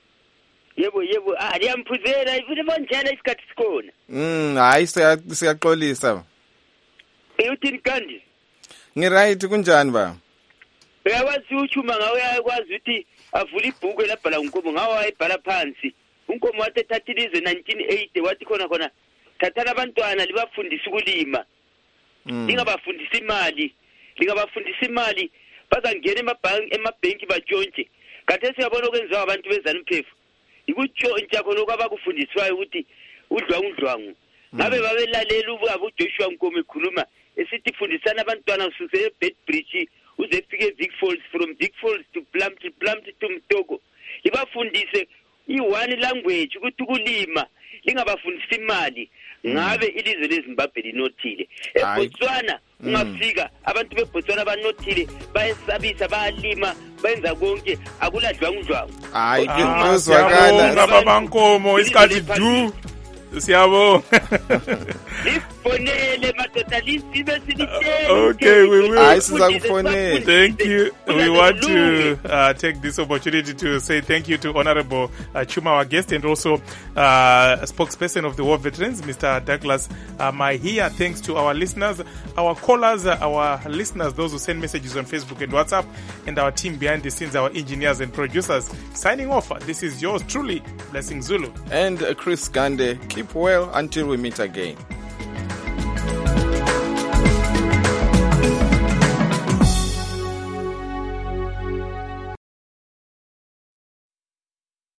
Yebo yebo aliyamphuzela ifune bonjana isikhathi sikona. Mm hayi siyaxolisa. Uyuthini kandi? Ngiright kunjani ba? Uyawazi uchuma ngawe yakwazi ukuthi avula ibhuku elabhala unkomo ngawe ayibhala phansi. Unkomo wathi thathilize nineteen eighty wathi khona khona thathana abantwana libafundisa ukulima. Lingabafundisa imali, lingabafundisa imali bazangena emabhanki emabhenki batshontshe. Kade siyabona okwenziwa abantu beZANU-P F. Ikutshontsha khona okwabakufundiswayo ukuthi udlwangu udlwangu. Ngabe babelalela ubaba uJoshua Nkomo ekhuluma esithi fundisana abantwana ususe eBedbridge uze fike Vic Falls, from Vic Falls to Plumpton, Plumpton to Mtoko. Libafundise i-one language ukuthi ukulima lingabafundisa imali. Ngabe ilizwe leZimbabwe linothile. eBotswana ungafika abantu beBotswana banothile bayesabisa bayalima benza konke akuladlwangu udlwangu. Hayi ngizwakala baba bankomo isikhathi du siyabonga. Lifonele madoda lisibe silithe. Okay, we will. Hayi sizakufonela. Thank you. We want to uh, take this opportunity to say thank you to Honorable uh, Chuma, our guest, and also uh, spokesperson of the War Veterans, Mister Douglas uh, Mahia. Thanks to our listeners, our callers, uh, our listeners, those who send messages on Facebook and WhatsApp, and our team behind the scenes, our engineers and producers. Signing off. This is yours truly, Blessing Zulu. And uh, Chris Gande. Keep well until we meet again.